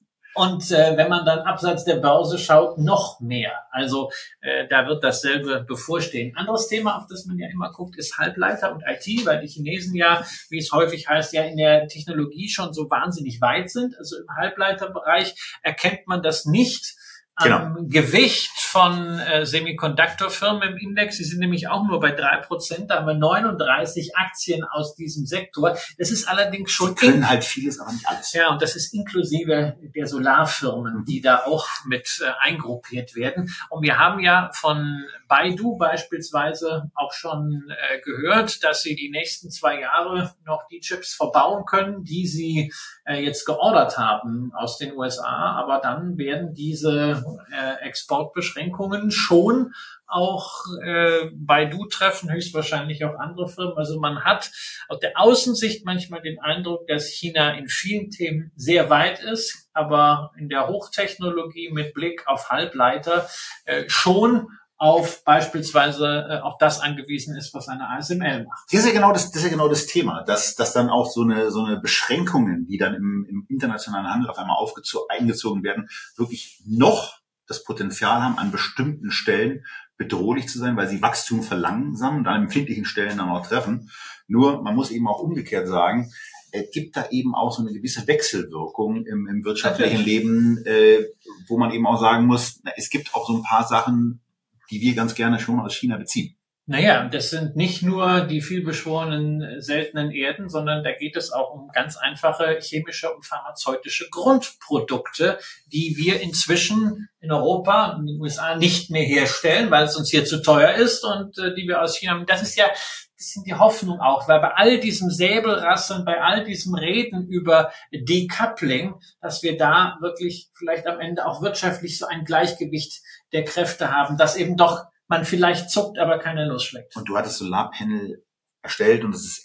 Und wenn man dann abseits der Börse schaut, noch mehr. Also da wird dasselbe bevorstehen. Anderes Thema, auf das man ja immer guckt, ist Halbleiter und IT, weil die Chinesen ja, wie es häufig heißt, ja in der Technologie schon so wahnsinnig weit sind. Also im Halbleiterbereich erkennt man das nicht am Gewicht von Semiconductor-Firmen im Index. Sie sind nämlich auch nur bei 3%. Da haben wir 39 Aktien aus diesem Sektor. Das ist allerdings schon... Sie können halt vieles, aber nicht alles. Ja, und das ist inklusive der Solarfirmen, die da auch mit eingruppiert werden. Und wir haben ja von Baidu beispielsweise auch schon gehört, dass sie die nächsten 2 Jahre noch die Chips verbauen können, die sie jetzt geordert haben aus den USA. Aber dann werden diese Exportbeschränkungen schon auch Baidu treffen, höchstwahrscheinlich auch andere Firmen. Also man hat aus der Außensicht manchmal den Eindruck, dass China in vielen Themen sehr weit ist, aber in der Hochtechnologie mit Blick auf Halbleiter schon auf beispielsweise auch das angewiesen ist, was eine ASML macht. Das ist ja genau das Thema, dass dann auch so eine Beschränkungen, die dann im internationalen Handel auf einmal eingezogen werden, wirklich noch das Potenzial haben, an bestimmten Stellen bedrohlich zu sein, weil sie Wachstum verlangsamen und an empfindlichen Stellen dann auch treffen. Nur, man muss eben auch umgekehrt sagen, es gibt da eben auch so eine gewisse Wechselwirkung im wirtschaftlichen Leben, wo man eben auch sagen muss, es gibt auch so ein paar Sachen, die wir ganz gerne schon aus China beziehen. Naja, das sind nicht nur die vielbeschworenen seltenen Erden, sondern da geht es auch um ganz einfache chemische und pharmazeutische Grundprodukte, die wir inzwischen in Europa und in den USA nicht mehr herstellen, weil es uns hier zu teuer ist und die wir aus China haben. Das ist ja ein bisschen die Hoffnung auch, weil bei all diesem Säbelrasseln, bei all diesem Reden über Decoupling, dass wir da wirklich vielleicht am Ende auch wirtschaftlich so ein Gleichgewicht der Kräfte haben, dass eben doch man vielleicht zuckt, aber keiner losschlägt. Und du hattest Solarpanel erstellt und es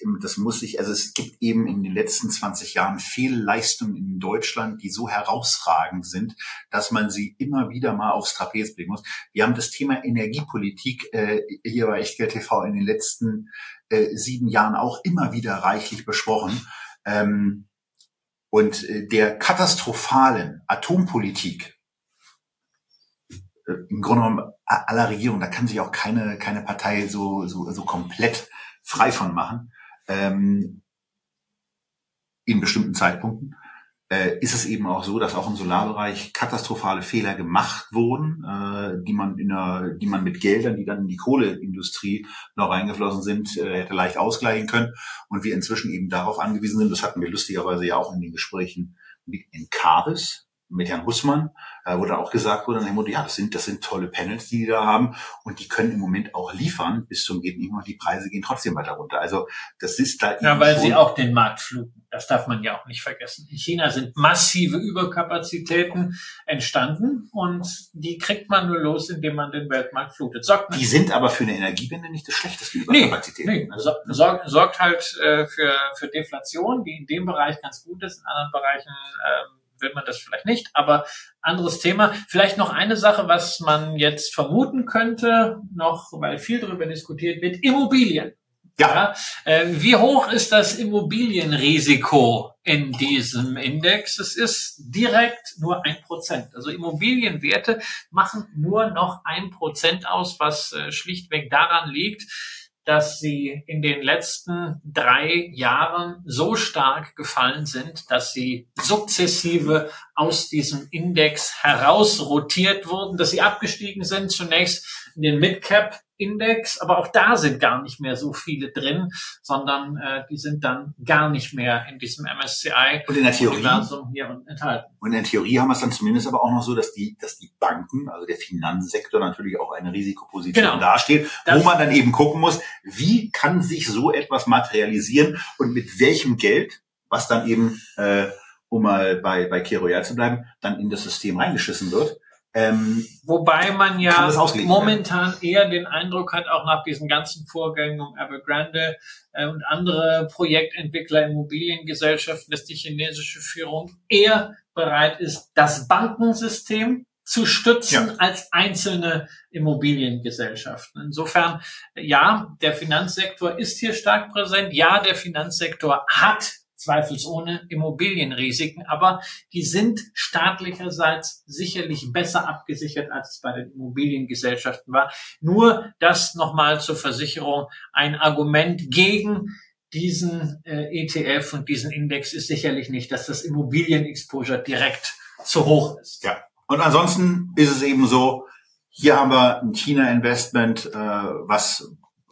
gibt eben in den letzten 20 Jahren viele Leistungen in Deutschland, die so herausragend sind, dass man sie immer wieder mal aufs Trapez bringen muss. Wir haben das Thema Energiepolitik hier bei Echtgeld TV in den letzten 7 Jahren auch immer wieder reichlich besprochen. Und der katastrophalen Atompolitik im Grunde genommen aller Regierung, da kann sich auch keine Partei so komplett frei von machen, in bestimmten Zeitpunkten. ist es eben auch so, dass auch im Solarbereich katastrophale Fehler gemacht wurden, die man mit Geldern, die dann in die Kohleindustrie noch reingeflossen sind, hätte leicht ausgleichen können. Und wir inzwischen eben darauf angewiesen sind, das hatten wir lustigerweise ja auch in den Gesprächen mit Encavis, mit Herrn Hussmann, wo dann auch gesagt wurde, ja, das sind tolle Panels, die da haben, und die können im Moment auch liefern, bis zum geht nicht mehr, die Preise gehen trotzdem weiter runter. Also das ist da ja, weil sie auch den Markt fluten. Das darf man ja auch nicht vergessen. In China sind massive Überkapazitäten entstanden und die kriegt man nur los, indem man den Weltmarkt flutet. Die sind aber für eine Energiewende nicht das schlechteste Überkapazitäten. Nee. Sorgt halt für Deflation, die in dem Bereich ganz gut ist, in anderen Bereichen will man das vielleicht nicht, aber anderes Thema. Vielleicht noch eine Sache, was man jetzt vermuten könnte, noch, weil viel darüber diskutiert wird, Immobilien. Ja. Wie hoch ist das Immobilienrisiko in diesem Index? Es ist direkt nur 1%. Also Immobilienwerte machen nur noch 1% aus, was schlichtweg daran liegt, dass sie in den letzten 3 Jahren so stark gefallen sind, dass sie sukzessive aus diesem Index herausrotiert wurden, dass sie abgestiegen sind, zunächst in den Mid-Cap-Index, aber auch da sind gar nicht mehr so viele drin, sondern die sind dann gar nicht mehr in diesem MSCI und in der Theorie Universum hier enthalten. Und in der Theorie haben wir es dann zumindest aber auch noch so, dass die Banken, also der Finanzsektor natürlich auch eine Risikoposition dasteht, wo man dann eben gucken muss, wie kann sich so etwas materialisieren und mit welchem Geld, was dann eben, um mal bei Key Royal zu bleiben, dann in das System reingeschissen wird. Wobei man ja momentan eher den Eindruck hat, auch nach diesen ganzen Vorgängen um Evergrande und andere Projektentwickler, Immobiliengesellschaften, dass die chinesische Führung eher bereit ist, das Bankensystem zu stützen als einzelne Immobiliengesellschaften. Insofern, ja, der Finanzsektor ist hier stark präsent. Ja, der Finanzsektor hat zweifelsohne Immobilienrisiken, aber die sind staatlicherseits sicherlich besser abgesichert, als es bei den Immobiliengesellschaften war. Nur das nochmal zur Versicherung. Ein Argument gegen diesen ETF und diesen Index ist sicherlich nicht, dass das Immobilienexposure direkt zu hoch ist. Ja. Und ansonsten ist es eben so, hier haben wir ein China-Investment, was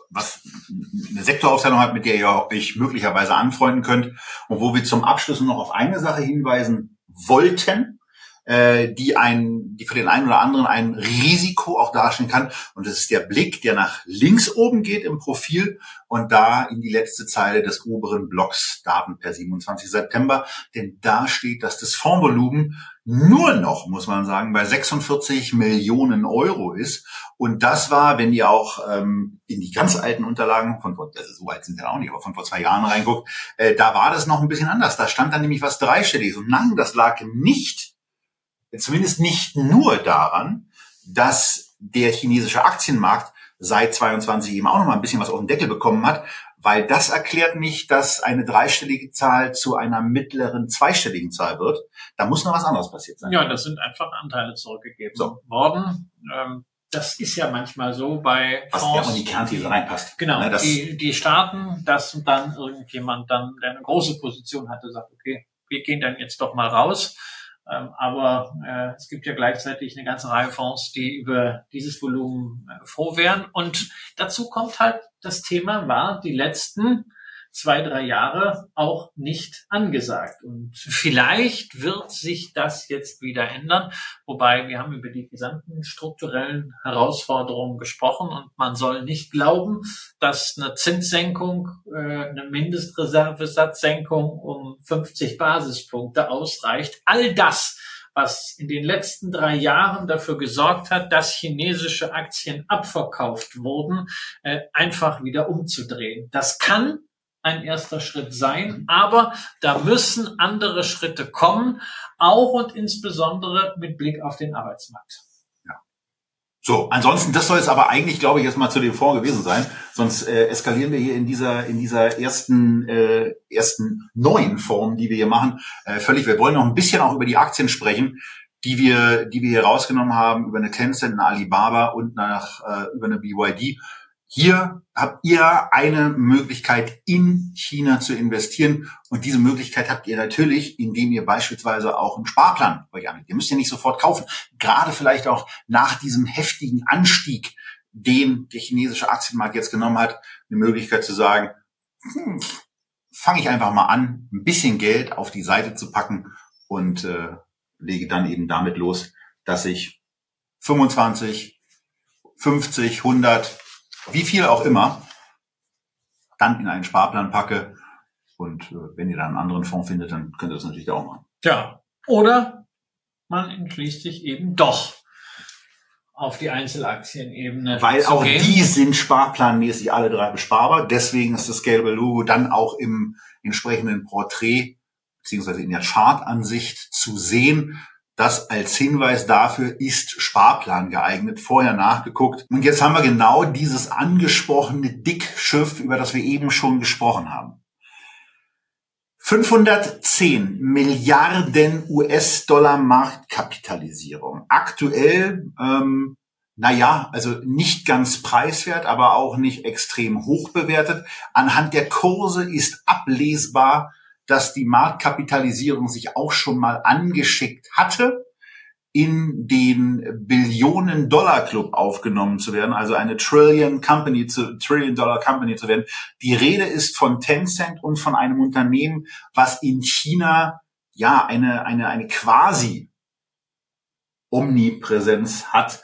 eine Sektoraufteilung hat, mit der ihr euch möglicherweise anfreunden könnt, und wo wir zum Abschluss noch auf eine Sache hinweisen wollten, die für den einen oder anderen ein Risiko auch darstellen kann. Und das ist der Blick, der nach links oben geht im Profil und da in die letzte Zeile des oberen Blocks, Daten per 27. September. Denn da steht, dass das Fondsvolumen nur noch, muss man sagen, bei 46 Millionen Euro ist. Und das war, wenn ihr auch in die ganz alten Unterlagen, so alt sind wir auch nicht, aber von vor 2 Jahren reinguckt, da war das noch ein bisschen anders. Da stand dann nämlich was Dreistelliges. Und nein, das lag zumindest nicht nur daran, dass der chinesische Aktienmarkt seit 22 eben auch noch mal ein bisschen was auf den Deckel bekommen hat, weil das erklärt nicht, dass eine dreistellige Zahl zu einer mittleren zweistelligen Zahl wird. Da muss noch was anderes passiert sein. Ja, das sind einfach Anteile zurückgegeben worden. Das ist ja manchmal so bei Fonds. Was ja in die Kernthese reinpasst. Genau, ne, die starten, dass dann irgendjemand dann, der eine große Position hatte, sagt, okay, wir gehen dann jetzt doch mal raus. Aber es gibt ja gleichzeitig eine ganze Reihe Fonds, die über dieses Volumen froh wären. Und dazu kommt halt, das Thema war die letzten 2-3 Jahre auch nicht angesagt. Und vielleicht wird sich das jetzt wieder ändern. Wobei wir haben über die gesamten strukturellen Herausforderungen gesprochen und man soll nicht glauben, dass eine Zinssenkung, eine Mindestreservesatzsenkung um 50 Basispunkte ausreicht. All das, was in den letzten 3 Jahren dafür gesorgt hat, dass chinesische Aktien abverkauft wurden, einfach wieder umzudrehen. Das kann ein erster Schritt sein, aber da müssen andere Schritte kommen, auch und insbesondere mit Blick auf den Arbeitsmarkt. Ja. So, ansonsten, das soll es aber eigentlich, glaube ich, erstmal zu dem Fonds gewesen sein. Sonst eskalieren wir hier in dieser ersten neuen Form, die wir hier machen, völlig. Wir wollen noch ein bisschen auch über die Aktien sprechen, die wir hier rausgenommen haben, über eine Tencent, eine Alibaba und über eine BYD. hier habt ihr eine Möglichkeit, in China zu investieren. Und diese Möglichkeit habt ihr natürlich, indem ihr beispielsweise auch einen Sparplan euch anbietet. Ihr müsst ja nicht sofort kaufen. Gerade vielleicht auch nach diesem heftigen Anstieg, den der chinesische Aktienmarkt jetzt genommen hat, eine Möglichkeit zu sagen, fange ich einfach mal an, ein bisschen Geld auf die Seite zu packen und lege dann eben damit los, dass ich 25, 50, 100, wie viel auch immer, dann in einen Sparplan packe. Und wenn ihr dann einen anderen Fonds findet, dann könnt ihr das natürlich auch machen. Ja, oder man entschließt sich eben doch auf die Einzelaktienebene Weil zu auch gehen. die sind sparplanmäßig alle drei besparbar. Deswegen ist das Scalable Logo dann auch im entsprechenden Porträt beziehungsweise in der Chartansicht zu sehen. Das als Hinweis dafür, ist Sparplan geeignet, vorher nachgeguckt. Und jetzt haben wir genau dieses angesprochene Dickschiff, über das wir eben schon gesprochen haben. 510 Milliarden US-Dollar Marktkapitalisierung. Aktuell, also nicht ganz preiswert, aber auch nicht extrem hoch bewertet. Anhand der Kurse ist ablesbar, dass die Marktkapitalisierung sich auch schon mal angeschickt hatte, in den Billionen-Dollar-Club aufgenommen zu werden, also eine Trillion-Dollar Company zu werden. Die Rede ist von Tencent und von einem Unternehmen, was in China ja eine quasi Omnipräsenz hat,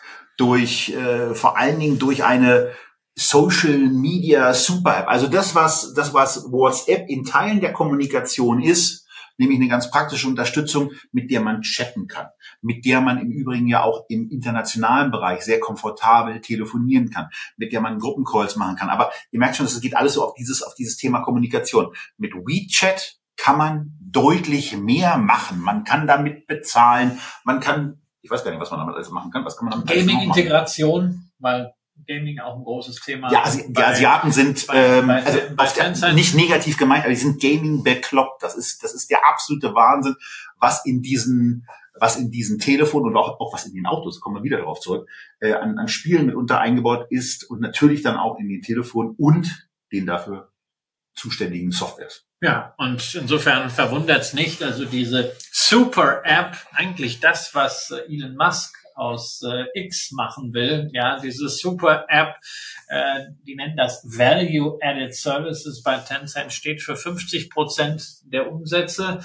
vor allen Dingen durch eine Social Media Super App. Also das, was WhatsApp in Teilen der Kommunikation ist, nämlich eine ganz praktische Unterstützung, mit der man chatten kann, mit der man im Übrigen ja auch im internationalen Bereich sehr komfortabel telefonieren kann, mit der man Gruppencalls machen kann. Aber ihr merkt schon, es geht alles so auf dieses Thema Kommunikation. Mit WeChat kann man deutlich mehr machen. Man kann damit bezahlen, ich weiß gar nicht, was man damit alles machen kann. Was kann man damit Gaming-Integration, weil Gaming auch ein großes Thema. Ja, die Asiaten sind nicht negativ gemeint, aber die sind Gaming bekloppt. Das ist der absolute Wahnsinn, was in diesen Telefonen und auch was in den Autos, kommen wir wieder darauf zurück, an Spielen mitunter eingebaut ist und natürlich dann auch in den Telefonen und den dafür zuständigen Softwares. Ja, und insofern verwundert's nicht, also diese Super-App, eigentlich das, was Elon Musk aus X machen will, ja, diese Super-App, die nennen das Value-Added Services bei Tencent, steht für 50% der Umsätze.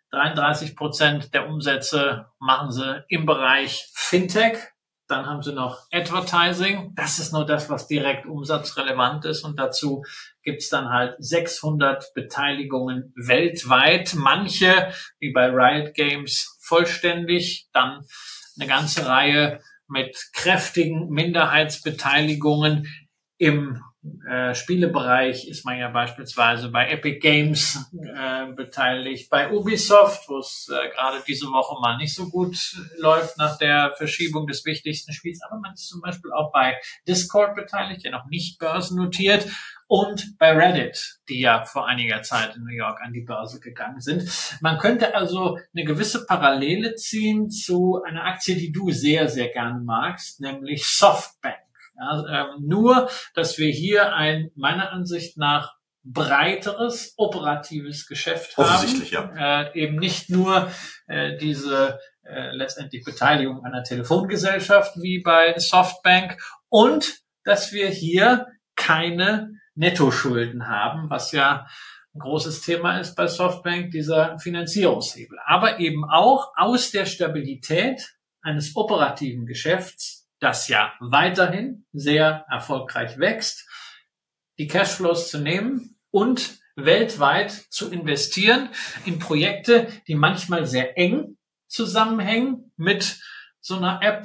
33% der Umsätze machen sie im Bereich Fintech. Dann haben sie noch Advertising. Das ist nur das, was direkt umsatzrelevant ist. Und dazu gibt's dann halt 600 Beteiligungen weltweit. Manche, wie bei Riot Games, vollständig. Dann eine ganze Reihe mit kräftigen Minderheitsbeteiligungen. Im Spielebereich ist man ja beispielsweise bei Epic Games beteiligt, bei Ubisoft, wo es gerade diese Woche mal nicht so gut läuft nach der Verschiebung des wichtigsten Spiels. Aber man ist zum Beispiel auch bei Discord beteiligt, der noch nicht börsennotiert, und bei Reddit, die ja vor einiger Zeit in New York an die Börse gegangen sind. Man könnte also eine gewisse Parallele ziehen zu einer Aktie, die du sehr, sehr gerne magst, nämlich Softbank. Ja, nur, dass wir hier ein, meiner Ansicht nach, breiteres operatives Geschäft haben. Offensichtlich, ja. Eben nicht nur diese letztendlich Beteiligung einer Telefongesellschaft wie bei Softbank und dass wir hier keine Nettoschulden haben, was ja ein großes Thema ist bei Softbank, dieser Finanzierungshebel. Aber eben auch aus der Stabilität eines operativen Geschäfts, das ja weiterhin sehr erfolgreich wächst, die Cashflows zu nehmen und weltweit zu investieren in Projekte, die manchmal sehr eng zusammenhängen mit so einer App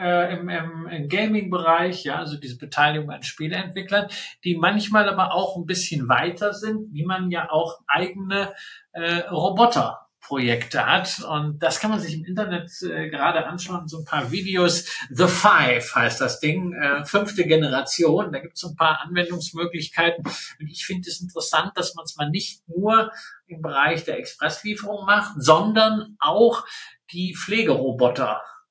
im Gaming-Bereich, ja, also diese Beteiligung an Spieleentwicklern, die manchmal aber auch ein bisschen weiter sind, wie man ja auch eigene Roboterprojekte hat. Und das kann man sich im Internet gerade anschauen, so ein paar Videos. The Five heißt das Ding, 5. Generation. Da gibt es so ein paar Anwendungsmöglichkeiten. Und ich finde es interessant, dass man es mal nicht nur im Bereich der Expresslieferung macht, sondern auch die Pflegeroboter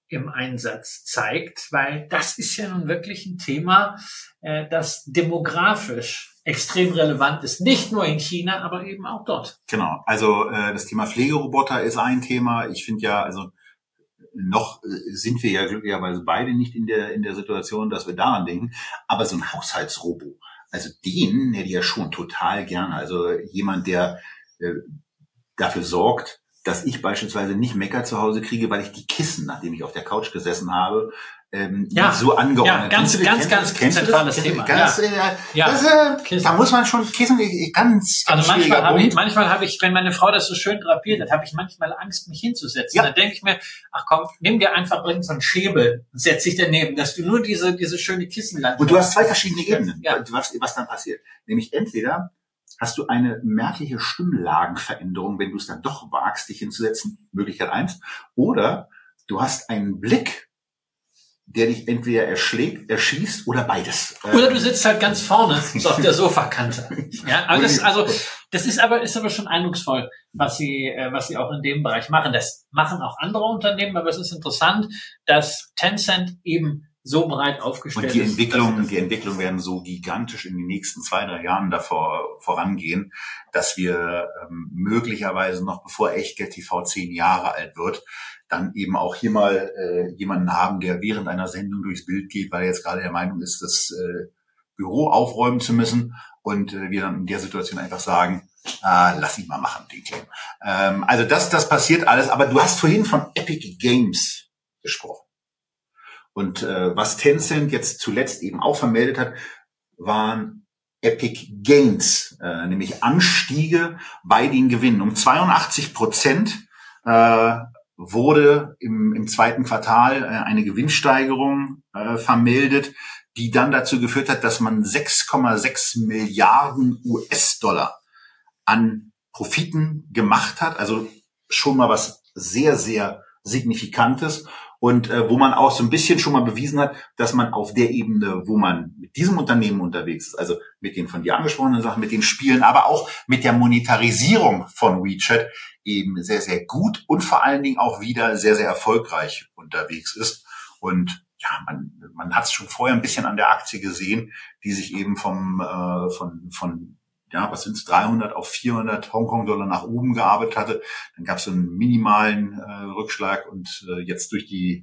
im Einsatz zeigt, weil das ist ja nun wirklich ein Thema, das demografisch extrem relevant ist. Nicht nur in China, aber eben auch dort. Genau. Also das Thema Pflegeroboter ist ein Thema. Ich finde ja, also noch sind wir ja glücklicherweise beide nicht in der Situation, dass wir daran denken. Aber so ein Haushaltsrobo, also den hätte ich ja schon total gerne. Also jemand, der dafür sorgt, dass ich beispielsweise nicht Mecker zu Hause kriege, weil ich die Kissen, nachdem ich auf der Couch gesessen habe, so angeordnet. Ja, ganz zentrales Thema. Da muss man schon Kissen ganz also manchmal habe ich, wenn meine Frau das so schön drapiert hat, habe ich manchmal Angst, mich hinzusetzen. Ja. Dann denke ich mir, ach komm, nimm dir einfach irgendeinen so einen Schäbel und setz dich daneben, dass du nur diese schöne Kissen landest. Und du hast zwei verschiedene Ebenen, was dann passiert. Nämlich entweder hast du eine merkliche Stimmlagenveränderung, wenn du es dann doch wagst, dich hinzusetzen, Möglichkeit 1, oder du hast einen Blick, der dich entweder erschießt oder beides. Oder du sitzt halt ganz vorne so auf der Sofakante. Ja, also das ist aber schon eindrucksvoll, was sie auch in dem Bereich machen. Das machen auch andere Unternehmen, aber es ist interessant, dass Tencent eben so breit aufgestellt ist. Und die Entwicklungen werden so gigantisch in den nächsten 2-3 Jahren davor vorangehen, dass wir möglicherweise noch bevor Echtgeld TV 10 Jahre alt wird, dann eben auch hier mal jemanden haben, der während einer Sendung durchs Bild geht, weil er jetzt gerade der Meinung ist, das Büro aufräumen zu müssen und wir dann in der Situation einfach sagen, lass ihn mal machen, den Themen. Also das passiert alles, aber du hast vorhin von Epic Games gesprochen. Und was Tencent jetzt zuletzt eben auch vermeldet hat, waren Epic Gains, nämlich Anstiege bei den Gewinnen. Um 82% wurde im zweiten Quartal eine Gewinnsteigerung vermeldet, die dann dazu geführt hat, dass man 6,6 Milliarden US-Dollar an Profiten gemacht hat. Also schon mal was sehr, sehr Signifikantes. Und wo man auch so ein bisschen schon mal bewiesen hat, dass man auf der Ebene, wo man mit diesem Unternehmen unterwegs ist, also mit den von dir angesprochenen Sachen, mit den Spielen, aber auch mit der Monetarisierung von WeChat eben sehr, sehr gut und vor allen Dingen auch wieder sehr, sehr erfolgreich unterwegs ist. Und ja, man hat es schon vorher ein bisschen an der Aktie gesehen, die sich eben von was sind es, 300 auf 400 Hongkong-Dollar nach oben gearbeitet hatte. Dann gab es so einen minimalen Rückschlag und jetzt durch die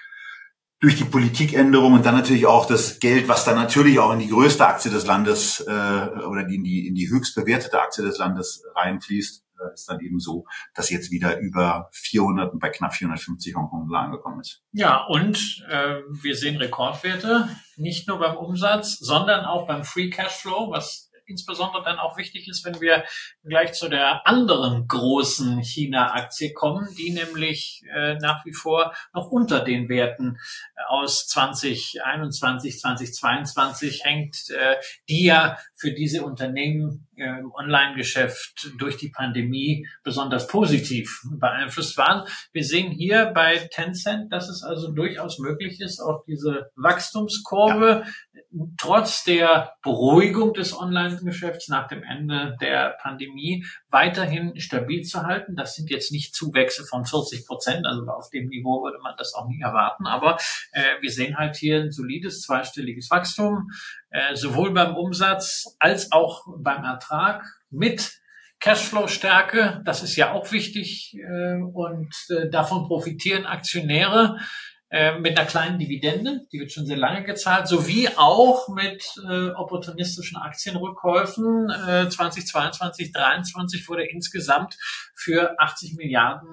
Politikänderung und dann natürlich auch das Geld, was dann natürlich auch in die größte Aktie des Landes oder in die höchst bewertete Aktie des Landes reinfließt, ist dann eben so, dass jetzt wieder über 400 und bei knapp 450 Hongkong-Dollar angekommen ist. Ja, und wir sehen Rekordwerte, nicht nur beim Umsatz, sondern auch beim Free Cashflow, was insbesondere dann auch wichtig ist, wenn wir gleich zu der anderen großen China-Aktie kommen, die nämlich nach wie vor noch unter den Werten aus 2021, 2022 hängt, die ja für diese Unternehmen im Online-Geschäft durch die Pandemie besonders positiv beeinflusst waren. Wir sehen hier bei Tencent, dass es also durchaus möglich ist, auch diese Wachstumskurve trotz der Beruhigung des Online-Geschäfts nach dem Ende der Pandemie weiterhin stabil zu halten. Das sind jetzt nicht Zuwächse von 40%, also auf dem Niveau würde man das auch nie erwarten, aber wir sehen halt hier ein solides zweistelliges Wachstum, sowohl beim Umsatz als auch beim Ertrag mit Cashflow-Stärke. Das ist ja auch wichtig und davon profitieren Aktionäre mit einer kleinen Dividende, die wird schon sehr lange gezahlt, sowie auch mit opportunistischen Aktienrückkäufen. 2022, 2023 wurde insgesamt für 80 Milliarden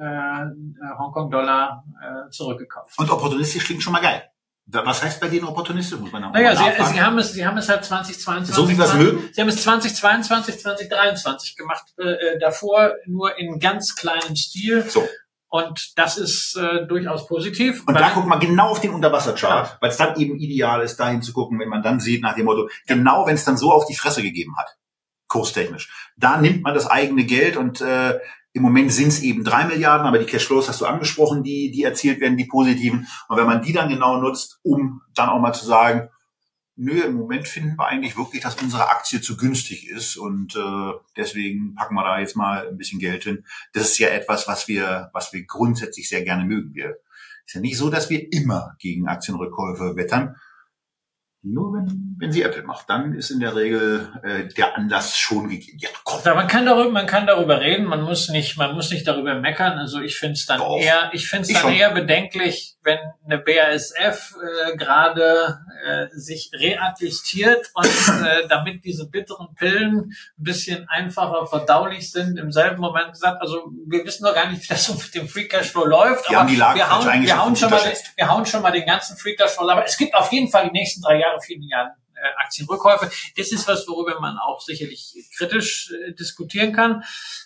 Hongkong-Dollar zurückgekauft. Und opportunistisch klingt schon mal geil. Was heißt bei denen opportunistisch? Muss man auch Sie haben es halt 2022. So wie wir es mögen? Sie haben es 2022, 2023 gemacht. Davor nur in ganz kleinem Stil. So. Und das ist durchaus positiv. Und da guckt man genau auf den Unterwasserchart, weil es dann eben ideal ist, dahin zu gucken, wenn man dann sieht nach dem Motto, genau wenn es dann so auf die Fresse gegeben hat, kurstechnisch. Da nimmt man das eigene Geld und im Moment sind es eben 3 Milliarden, aber die Cashflows hast du angesprochen, die erzielt werden, die positiven. Und wenn man die dann genau nutzt, um dann auch mal zu sagen, nö, im Moment finden wir eigentlich wirklich, dass unsere Aktie zu günstig ist und deswegen packen wir da jetzt mal ein bisschen Geld hin. Das ist ja etwas, was wir grundsätzlich sehr gerne mögen. Ist ja nicht so, dass wir immer gegen Aktienrückkäufe wettern. Nur wenn sie Apple macht, dann ist in der Regel der Anlass schon gegeben. Ja, komm. Ja, man kann darüber reden, man muss nicht darüber meckern. Also ich finde es dann eher bedenklich, wenn eine BASF gerade sich readjustiert und damit diese bitteren Pillen ein bisschen einfacher verdaulich sind, im selben Moment gesagt, also wir wissen noch gar nicht, wie das so mit dem Free Cashflow läuft, aber wir hauen schon mal den ganzen Free Cashflow, aber es gibt auf jeden Fall die nächsten 3 Jahre, 4 Jahren Aktienrückkäufe. Das ist was, worüber man auch sicherlich kritisch diskutieren kann.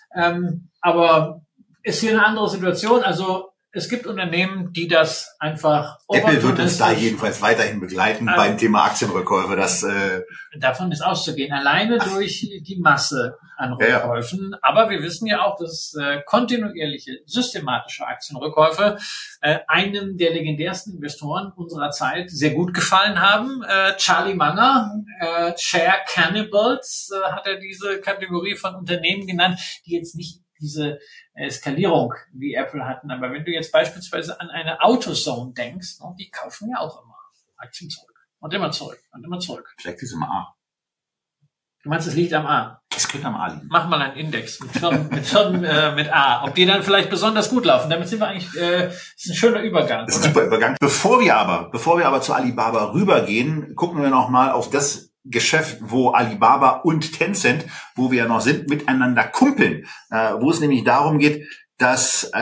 Aber ist hier eine andere Situation. Also es gibt Unternehmen, die das einfach... Apple wird uns da jedenfalls weiterhin begleiten beim Thema Aktienrückkäufe. Davon ist auszugehen, alleine durch die Masse an Rückkäufen. Ja. Aber wir wissen ja auch, dass kontinuierliche, systematische Aktienrückkäufe einem der legendärsten Investoren unserer Zeit sehr gut gefallen haben. Charlie Munger, Share Cannibals, hat er diese Kategorie von Unternehmen genannt, die jetzt nicht diese Skalierung wie Apple hatten. Aber wenn du jetzt beispielsweise an eine AutoZone denkst, die kaufen ja auch immer Aktien zurück. Und immer zurück. Und immer zurück. Vielleicht ist es im A. Du meinst, es liegt am A? Es könnte am A liegen. Mach mal einen Index mit Firmen mit A. Ob die dann vielleicht besonders gut laufen. Damit sind wir eigentlich, ist ein schöner Übergang. Das ist ein super Übergang. Bevor wir aber zu Alibaba rübergehen, gucken wir noch mal auf das Geschäft, wo Alibaba und Tencent, wo wir ja noch sind, miteinander kumpeln. Wo es nämlich darum geht, dass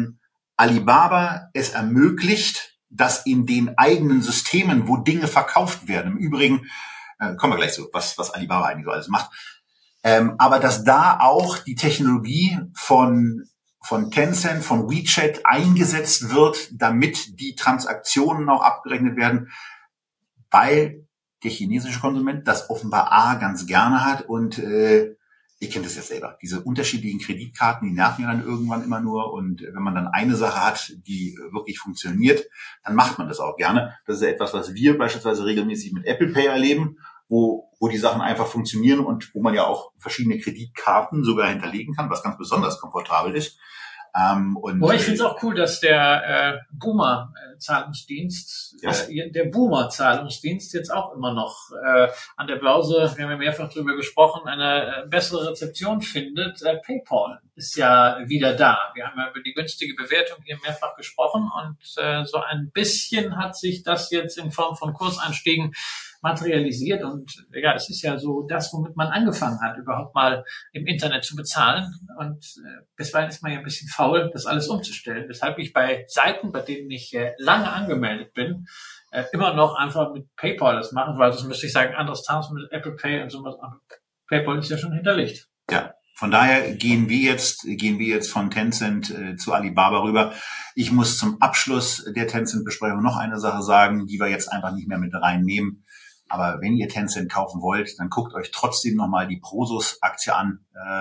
Alibaba es ermöglicht, dass in den eigenen Systemen, wo Dinge verkauft werden, im Übrigen, kommen wir gleich zu, was Alibaba eigentlich so alles macht, aber dass da auch die Technologie von Tencent, von WeChat eingesetzt wird, damit die Transaktionen auch abgerechnet werden, weil der chinesische Konsument das offenbar ganz gerne hat und ihr kennt es ja selber. Diese unterschiedlichen Kreditkarten, die nerven ja dann irgendwann immer nur und wenn man dann eine Sache hat, die wirklich funktioniert, dann macht man das auch gerne. Das ist ja etwas, was wir beispielsweise regelmäßig mit Apple Pay erleben, wo die Sachen einfach funktionieren und wo man ja auch verschiedene Kreditkarten sogar hinterlegen kann, was ganz besonders komfortabel ist. Ich finde es auch cool, dass der Boomer-Zahlungsdienst, der Boomer-Zahlungsdienst jetzt auch immer noch an der Börse, wir haben ja mehrfach darüber gesprochen, eine bessere Rezeption findet. PayPal ist ja wieder da. Wir haben ja über die günstige Bewertung hier mehrfach gesprochen und so ein bisschen hat sich das jetzt in Form von Kursanstiegen materialisiert und ja, das ist ja so das, womit man angefangen hat, überhaupt mal im Internet zu bezahlen und bisweilen ist man ja ein bisschen faul, das alles umzustellen, weshalb ich bei Seiten, bei denen ich lange angemeldet bin, immer noch einfach mit PayPal das mache, weil sonst müsste ich sagen, anderes Zahlungsmittel, Apple Pay und sowas, aber PayPal ist ja schon hinterlegt. Ja. Von daher gehen wir jetzt von Tencent zu Alibaba rüber. Ich muss zum Abschluss der Tencent-Besprechung noch eine Sache sagen, die wir jetzt einfach nicht mehr mit reinnehmen. Aber wenn ihr Tencent kaufen wollt, dann guckt euch trotzdem nochmal die Prosus-Aktie an,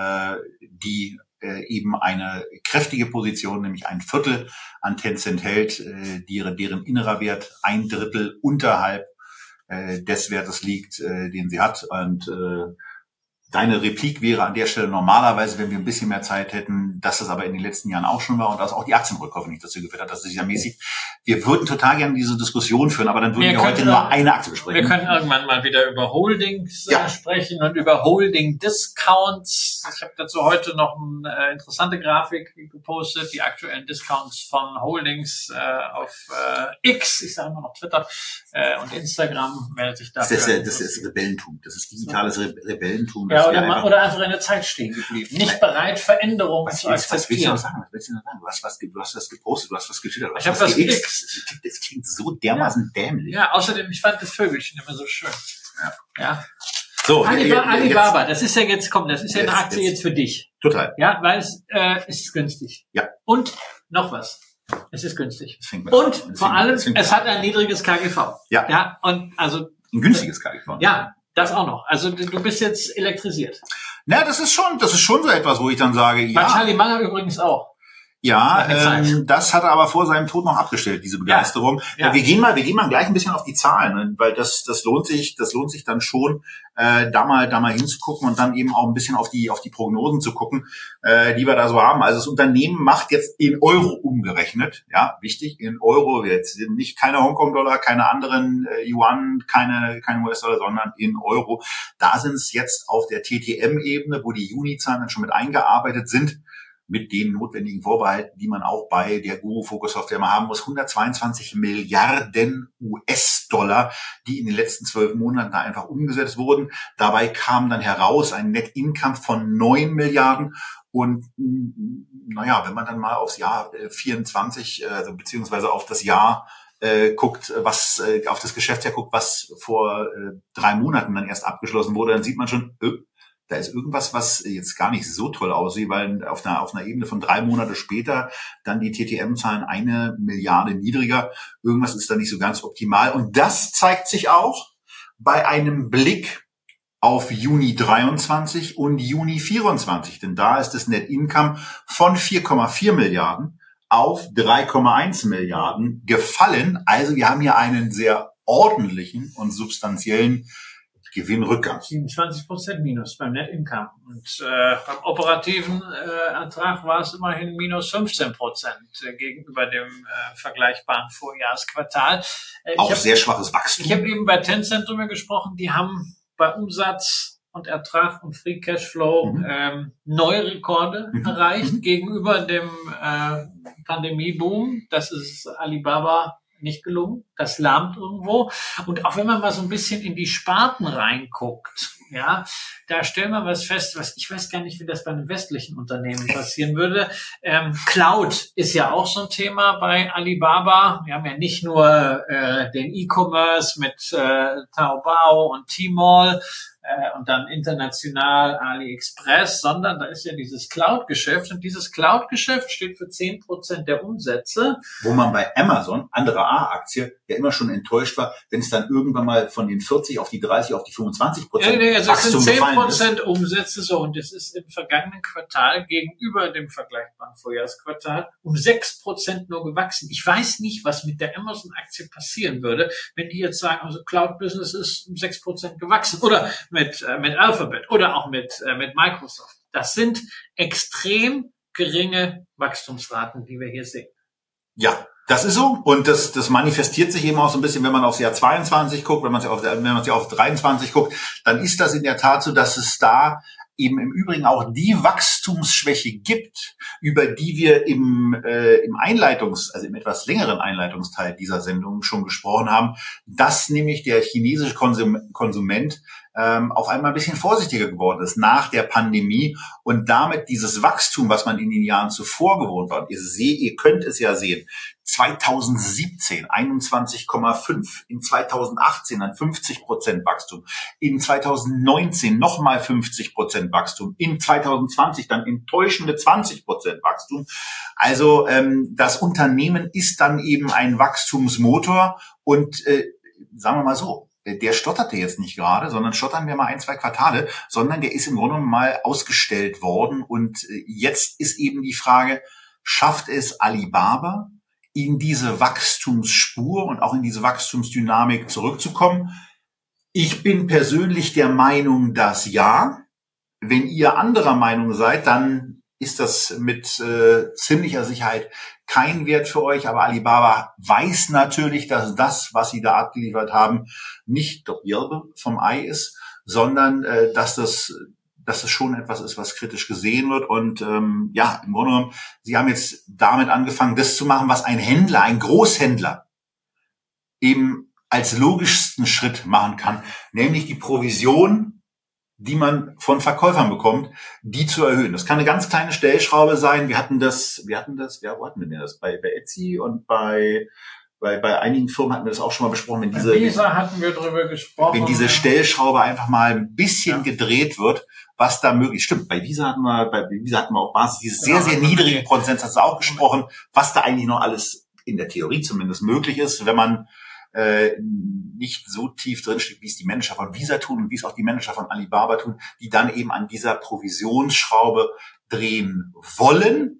die eben eine kräftige Position, nämlich 1/4 an Tencent hält, deren innerer Wert 1/3 unterhalb des Wertes liegt, den sie hat. Und deine Replik wäre an der Stelle normalerweise, wenn wir ein bisschen mehr Zeit hätten, dass das aber in den letzten Jahren auch schon war und dass auch die Aktienrückkäufe nicht dazu geführt hat, dass es sich ja mäßig. Wir würden total gerne diese Diskussion führen, aber dann würden wir heute nur eine Aktie besprechen. Wir können irgendwann mal wieder über Holdings sprechen und über Holding-Discounts. Ich habe dazu heute noch eine interessante Grafik gepostet, die aktuellen Discounts von Holdings auf X, ich sage immer noch Twitter und Instagram, meldet sich dafür. Das ist Rebellentum, das ist digitales Rebellentum. Ja, oder einfach in der Zeit stehen geblieben. Nicht bereit, Veränderungen zu akzeptieren. Was willst du noch sagen? Du hast was gepostet, du hast was getwittert. Ich habe was X. Das klingt so dermaßen dämlich. Ja, außerdem, ich fand das Vögelchen immer so schön. Ja. So, Alibaba, das ist ja jetzt, das ist ja eine Aktie jetzt für dich. Total. Ja, weil es ist günstig. Ja. Und noch was. Es ist günstig. Und vor allem, es hat ein niedriges KGV. Ja. Ja, und also. Ein günstiges KGV. Ja. Das auch noch. Also du bist jetzt elektrisiert. Na, das ist schon so etwas, wo ich dann sage, ja. Bei Charlie Munger übrigens auch. Ja, das hat er aber vor seinem Tod noch abgestellt, diese Begeisterung. Ja. Wir gehen mal gleich ein bisschen auf die Zahlen, weil das lohnt sich dann schon, da mal hinzugucken und dann eben auch ein bisschen auf die Prognosen zu gucken, die wir da so haben. Also das Unternehmen macht jetzt in Euro umgerechnet, ja, wichtig, in Euro, jetzt nicht keine Hongkong-Dollar, keine anderen Yuan, keine US-Dollar, sondern in Euro. Da sind es jetzt auf der TTM-Ebene, wo die Juni-Zahlen dann schon mit eingearbeitet sind, mit den notwendigen Vorbehalten, die man auch bei der Guru Focus Software mal haben muss, 122 Milliarden US-Dollar, die in den letzten 12 Monaten da einfach umgesetzt wurden. Dabei kam dann heraus ein Net Income von 9 Milliarden. Und naja, wenn man dann mal aufs Jahr 24, beziehungsweise auf das Jahr guckt, was auf das Geschäftsjahr guckt, was vor 3 Monaten dann erst abgeschlossen wurde, dann sieht man schon, da ist irgendwas, was jetzt gar nicht so toll aussieht, weil auf einer Ebene von 3 Monate später dann die TTM-Zahlen 1 Milliarde niedriger. Irgendwas ist da nicht so ganz optimal. Und das zeigt sich auch bei einem Blick auf Juni 23 und Juni 24. Denn da ist das Net Income von 4,4 Milliarden auf 3,1 Milliarden gefallen. Also wir haben hier einen sehr ordentlichen und substanziellen Gewinnrückgang. 27% Minus beim Net Income. Und beim operativen Ertrag war es immerhin minus 15% gegenüber dem vergleichbaren Vorjahresquartal. Auch sehr schwaches Wachstum. Ich habe eben bei Tencent drüber gesprochen, die haben bei Umsatz und Ertrag und Free Cashflow neue Rekorde erreicht gegenüber dem Pandemieboom. Das ist Alibaba nicht gelungen. Das lahmt irgendwo. Und auch wenn man mal so ein bisschen in die Sparten reinguckt, ja, da stellen wir was fest, ich weiß gar nicht, wie das bei einem westlichen Unternehmen passieren würde. Cloud ist ja auch so ein Thema bei Alibaba. Wir haben ja nicht nur den E-Commerce mit Taobao und Tmall und dann international AliExpress, sondern da ist ja dieses Cloud-Geschäft. Und dieses Cloud-Geschäft steht für 10% der Umsätze. Wo man bei Amazon, andere A-Aktie, ja immer schon enttäuscht war, wenn es dann irgendwann mal von den 40 auf die 30 auf die 25% also Wachstum es sind 10% ist. Umsätze so, und es ist im vergangenen Quartal gegenüber dem vergleichbaren Vorjahresquartal um 6% nur gewachsen. Ich weiß nicht, was mit der Amazon-Aktie passieren würde, wenn die jetzt sagen, also Cloud-Business ist um 6% gewachsen, oder mit Alphabet oder auch mit Microsoft. Das sind extrem geringe Wachstumsraten, die wir hier sehen. Ja, das ist so, und das manifestiert sich eben auch so ein bisschen, wenn man aufs Jahr 22 guckt, wenn man sich auf 23 guckt, dann ist das in der Tat so, dass es da eben im Übrigen auch die Wachstumsschwäche gibt, über die wir im etwas längeren Einleitungsteil dieser Sendung schon gesprochen haben, dass nämlich der chinesische Konsument auf einmal ein bisschen vorsichtiger geworden ist nach der Pandemie und damit dieses Wachstum, was man in den Jahren zuvor gewohnt war. Ihr könnt es ja sehen. 2017 21,5, in 2018 dann 50% Wachstum, in 2019 nochmal 50% Wachstum, in 2020 dann enttäuschende 20% Wachstum. Also das Unternehmen ist dann eben ein Wachstumsmotor und sagen wir mal so, der stotterte jetzt nicht gerade, sondern stottern wir mal 1, 2 Quartale, sondern der ist im Grunde mal ausgestellt worden. Und jetzt ist eben die Frage, schafft es Alibaba, in diese Wachstumsspur und auch in diese Wachstumsdynamik zurückzukommen? Ich bin persönlich der Meinung, dass ja. Wenn ihr anderer Meinung seid, dann ist das mit ziemlicher Sicherheit kein Wert für euch. Aber Alibaba weiß natürlich, dass das, was sie da abgeliefert haben, nicht der Irbe vom Ei ist, sondern dass das schon etwas ist, was kritisch gesehen wird. Und im Grunde genommen, sie haben jetzt damit angefangen, das zu machen, was ein Händler, ein Großhändler eben als logischsten Schritt machen kann, nämlich die Provision, die man von Verkäufern bekommt, die zu erhöhen. Das kann eine ganz kleine Stellschraube sein. Wo hatten wir das? Bei Etsy und bei einigen Firmen hatten wir das auch schon mal besprochen. Bei Visa hatten wir drüber gesprochen. Wenn diese Stellschraube einfach mal ein bisschen gedreht wird, was da möglich ist. Stimmt, bei Visa hatten wir auf Basis dieses sehr, sehr niedrigen Prozentsatzes auch gesprochen, was da eigentlich noch alles in der Theorie zumindest möglich ist, wenn man nicht so tief drinsteckt, wie es die Manager von Visa tun und wie es auch die Manager von Alibaba tun, die dann eben an dieser Provisionsschraube drehen wollen.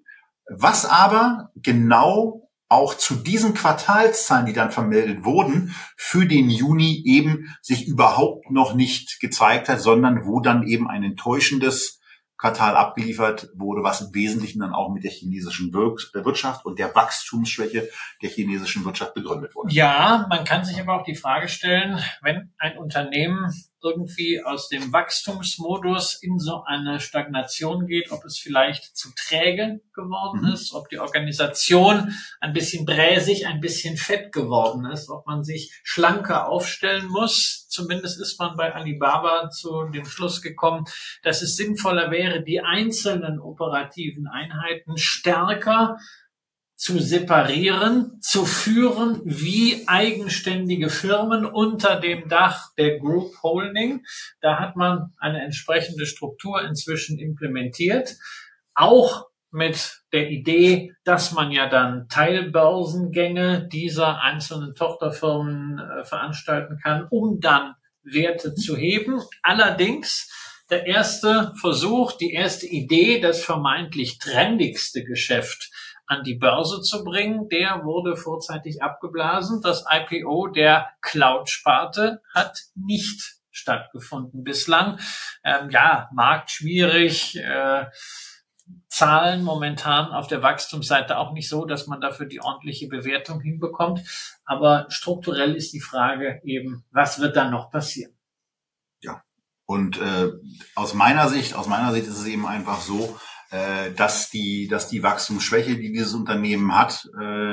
Was aber genau auch zu diesen Quartalszahlen, die dann vermeldet wurden, für den Juni eben sich überhaupt noch nicht gezeigt hat, sondern wo dann eben ein enttäuschendes Quartal abgeliefert wurde, was im Wesentlichen dann auch mit der chinesischen Wirtschaft und der Wachstumsschwäche der chinesischen Wirtschaft begründet wurde. Ja, man kann sich aber auch die Frage stellen, wenn ein Unternehmen irgendwie aus dem Wachstumsmodus in so eine Stagnation geht, ob es vielleicht zu träge geworden ist, ob die Organisation ein bisschen bräsig, ein bisschen fett geworden ist, ob man sich schlanker aufstellen muss. Zumindest ist man bei Alibaba zu dem Schluss gekommen, dass es sinnvoller wäre, die einzelnen operativen Einheiten stärker zu separieren, zu führen wie eigenständige Firmen unter dem Dach der Group Holding. Da hat man eine entsprechende Struktur inzwischen implementiert, auch mit der Idee, dass man ja dann Teilbörsengänge dieser einzelnen Tochterfirmen veranstalten kann, um dann Werte zu heben. Allerdings der erste Versuch, die erste Idee, das vermeintlich trendigste Geschäft an die Börse zu bringen, der wurde vorzeitig abgeblasen. Das IPO der Cloud-Sparte hat nicht stattgefunden bislang. Markt schwierig, Zahlen momentan auf der Wachstumsseite auch nicht so, dass man dafür die ordentliche Bewertung hinbekommt. Aber strukturell ist die Frage eben, was wird dann noch passieren? Ja, und aus meiner Sicht ist es eben einfach so, dass die Wachstumsschwäche, die dieses Unternehmen hat,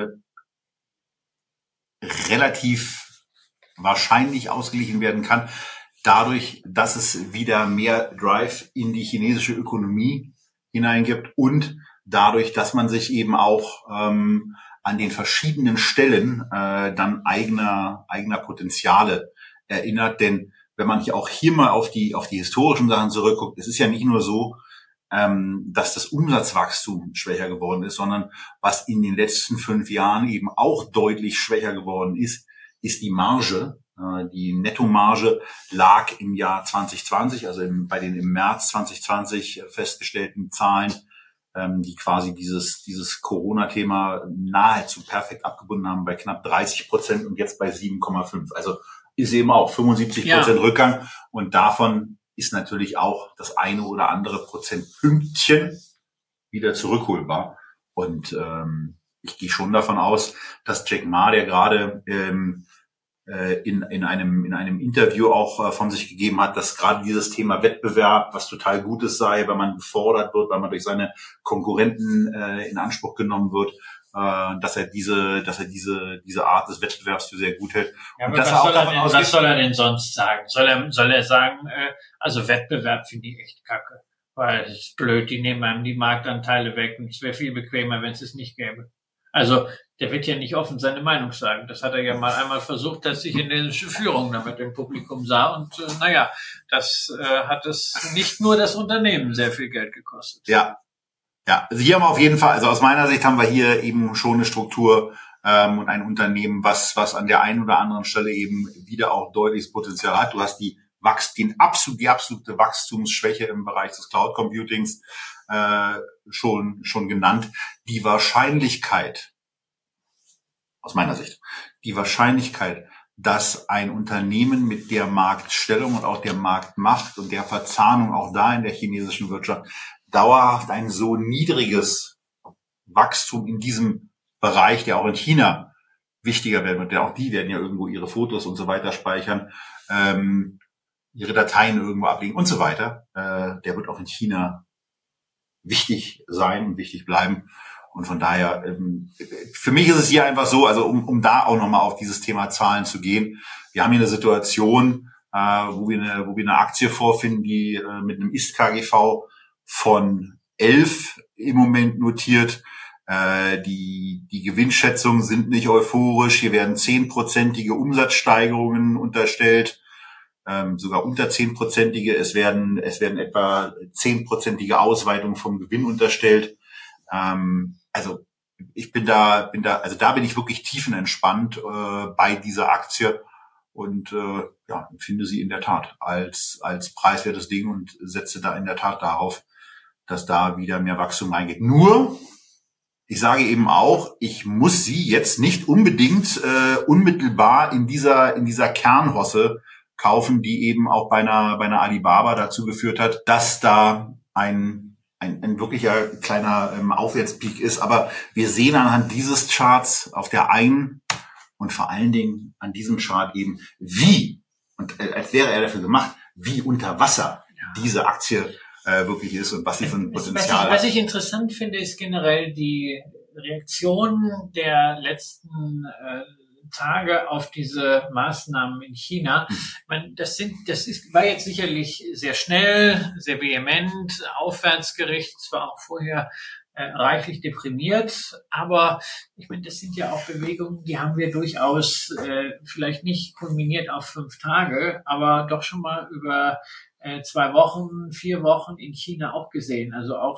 relativ wahrscheinlich ausgeglichen werden kann, dadurch, dass es wieder mehr Drive in die chinesische Ökonomie hineingibt und dadurch, dass man sich eben auch an den verschiedenen Stellen dann eigener Potenziale erinnert. Denn wenn man hier auch mal auf die historischen Sachen zurückguckt, es ist ja nicht nur so, dass das Umsatzwachstum schwächer geworden ist, sondern was in den letzten 5 Jahren eben auch deutlich schwächer geworden ist die Marge. Die Nettomarge lag im Jahr 2020, also bei den im März 2020 festgestellten Zahlen, die quasi dieses Corona-Thema nahezu perfekt abgebunden haben, bei knapp 30% und jetzt bei 7,5. Also ist eben auch 75% Rückgang und davon ist natürlich auch das eine oder andere Prozentpünktchen wieder zurückholbar. Und ich gehe schon davon aus, dass Jack Ma, der gerade in einem Interview auch von sich gegeben hat, dass gerade dieses Thema Wettbewerb, was total Gutes sei, wenn man gefordert wird, weil man durch seine Konkurrenten in Anspruch genommen wird, dass er diese Art des Wettbewerbs für sehr gut hält. Ja, und was soll er denn sonst sagen? Soll er sagen, also Wettbewerb finde ich echt kacke, weil es ist blöd, die nehmen einem die Marktanteile weg und es wäre viel bequemer, wenn es es nicht gäbe. Also der wird ja nicht offen seine Meinung sagen. Das hat er ja mal einmal versucht, dass die chinesische Führung damit im Publikum sah. Und das hat es nicht nur das Unternehmen sehr viel Geld gekostet. Ja, also hier haben wir auf jeden Fall, also aus meiner Sicht haben wir hier eben schon eine Struktur und ein Unternehmen, was an der einen oder anderen Stelle eben wieder auch deutliches Potenzial hat. Du hast die absolute Wachstumsschwäche im Bereich des Cloud Computings schon genannt. Die Wahrscheinlichkeit, aus meiner Sicht, dass ein Unternehmen mit der Marktstellung und auch der Marktmacht und der Verzahnung auch da in der chinesischen Wirtschaft dauerhaft ein so niedriges Wachstum in diesem Bereich, der auch in China wichtiger werden wird, denn auch die werden ja irgendwo ihre Fotos und so weiter speichern, ihre Dateien irgendwo ablegen und so weiter, der wird auch in China wichtig sein und wichtig bleiben. Und von daher, für mich ist es hier einfach so, also um da auch nochmal auf dieses Thema Zahlen zu gehen. Wir haben hier eine Situation, wo wir eine Aktie vorfinden, die mit einem Ist-KGV von 11 im Moment notiert. Die Gewinnschätzungen sind nicht euphorisch. Hier werden 10%ige Umsatzsteigerungen unterstellt, sogar unter 10%ige. Es werden etwa 10%ige Ausweitungen vom Gewinn unterstellt. Also ich bin da bin ich wirklich tiefenentspannt bei dieser Aktie und empfinde sie in der Tat als preiswertes Ding und setze da in der Tat darauf, dass da wieder mehr Wachstum reingeht. Nur ich sage eben auch, ich muss sie jetzt nicht unbedingt unmittelbar in dieser Kernhosse kaufen, die eben auch bei einer Alibaba dazu geführt hat, dass da ein wirklicher kleiner Aufwärtspeak ist. Aber wir sehen anhand dieses Charts auf der einen und vor allen Dingen an diesem Chart eben, wie, und als wäre er dafür gemacht, wie unter Wasser diese Aktie wirklich ist und was sie für ein Potenzial hat. Was ich interessant finde, ist generell die Reaktion der letzten Tage auf diese Maßnahmen in China. Ich meine, war jetzt sicherlich sehr schnell, sehr vehement, aufwärtsgerichtet, zwar auch vorher reichlich deprimiert, aber ich meine, das sind ja auch Bewegungen, die haben wir durchaus vielleicht nicht kulminiert auf 5 Tage, aber doch schon mal über 2 Wochen, 4 Wochen in China auch gesehen, also auch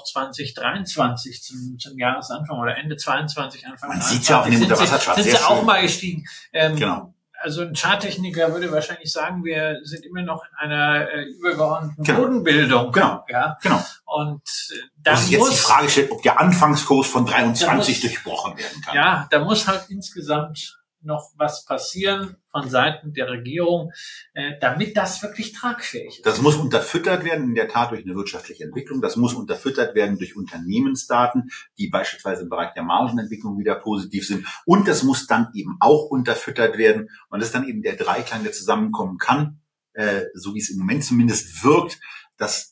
2023 zum Jahresanfang oder Ende 22, Anfang 23. Man sieht ja auch in dem Unterwasserchart sind sie auch mal gestiegen. Genau. Also ein Charttechniker würde wahrscheinlich sagen, wir sind immer noch in einer übergeordneten Bodenbildung. Genau. Ja. Genau. Und da muss jetzt die Frage stellt, ob der Anfangskurs von 23 durchbrochen werden kann. Ja, da muss halt insgesamt noch was passieren von Seiten der Regierung, damit das wirklich tragfähig ist. Das muss unterfüttert werden, in der Tat durch eine wirtschaftliche Entwicklung. Das muss unterfüttert werden durch Unternehmensdaten, die beispielsweise im Bereich der Margenentwicklung wieder positiv sind. Und das muss dann eben auch unterfüttert werden. Und das ist dann eben der Dreiklang, der zusammenkommen kann, so wie es im Moment zumindest wirkt, dass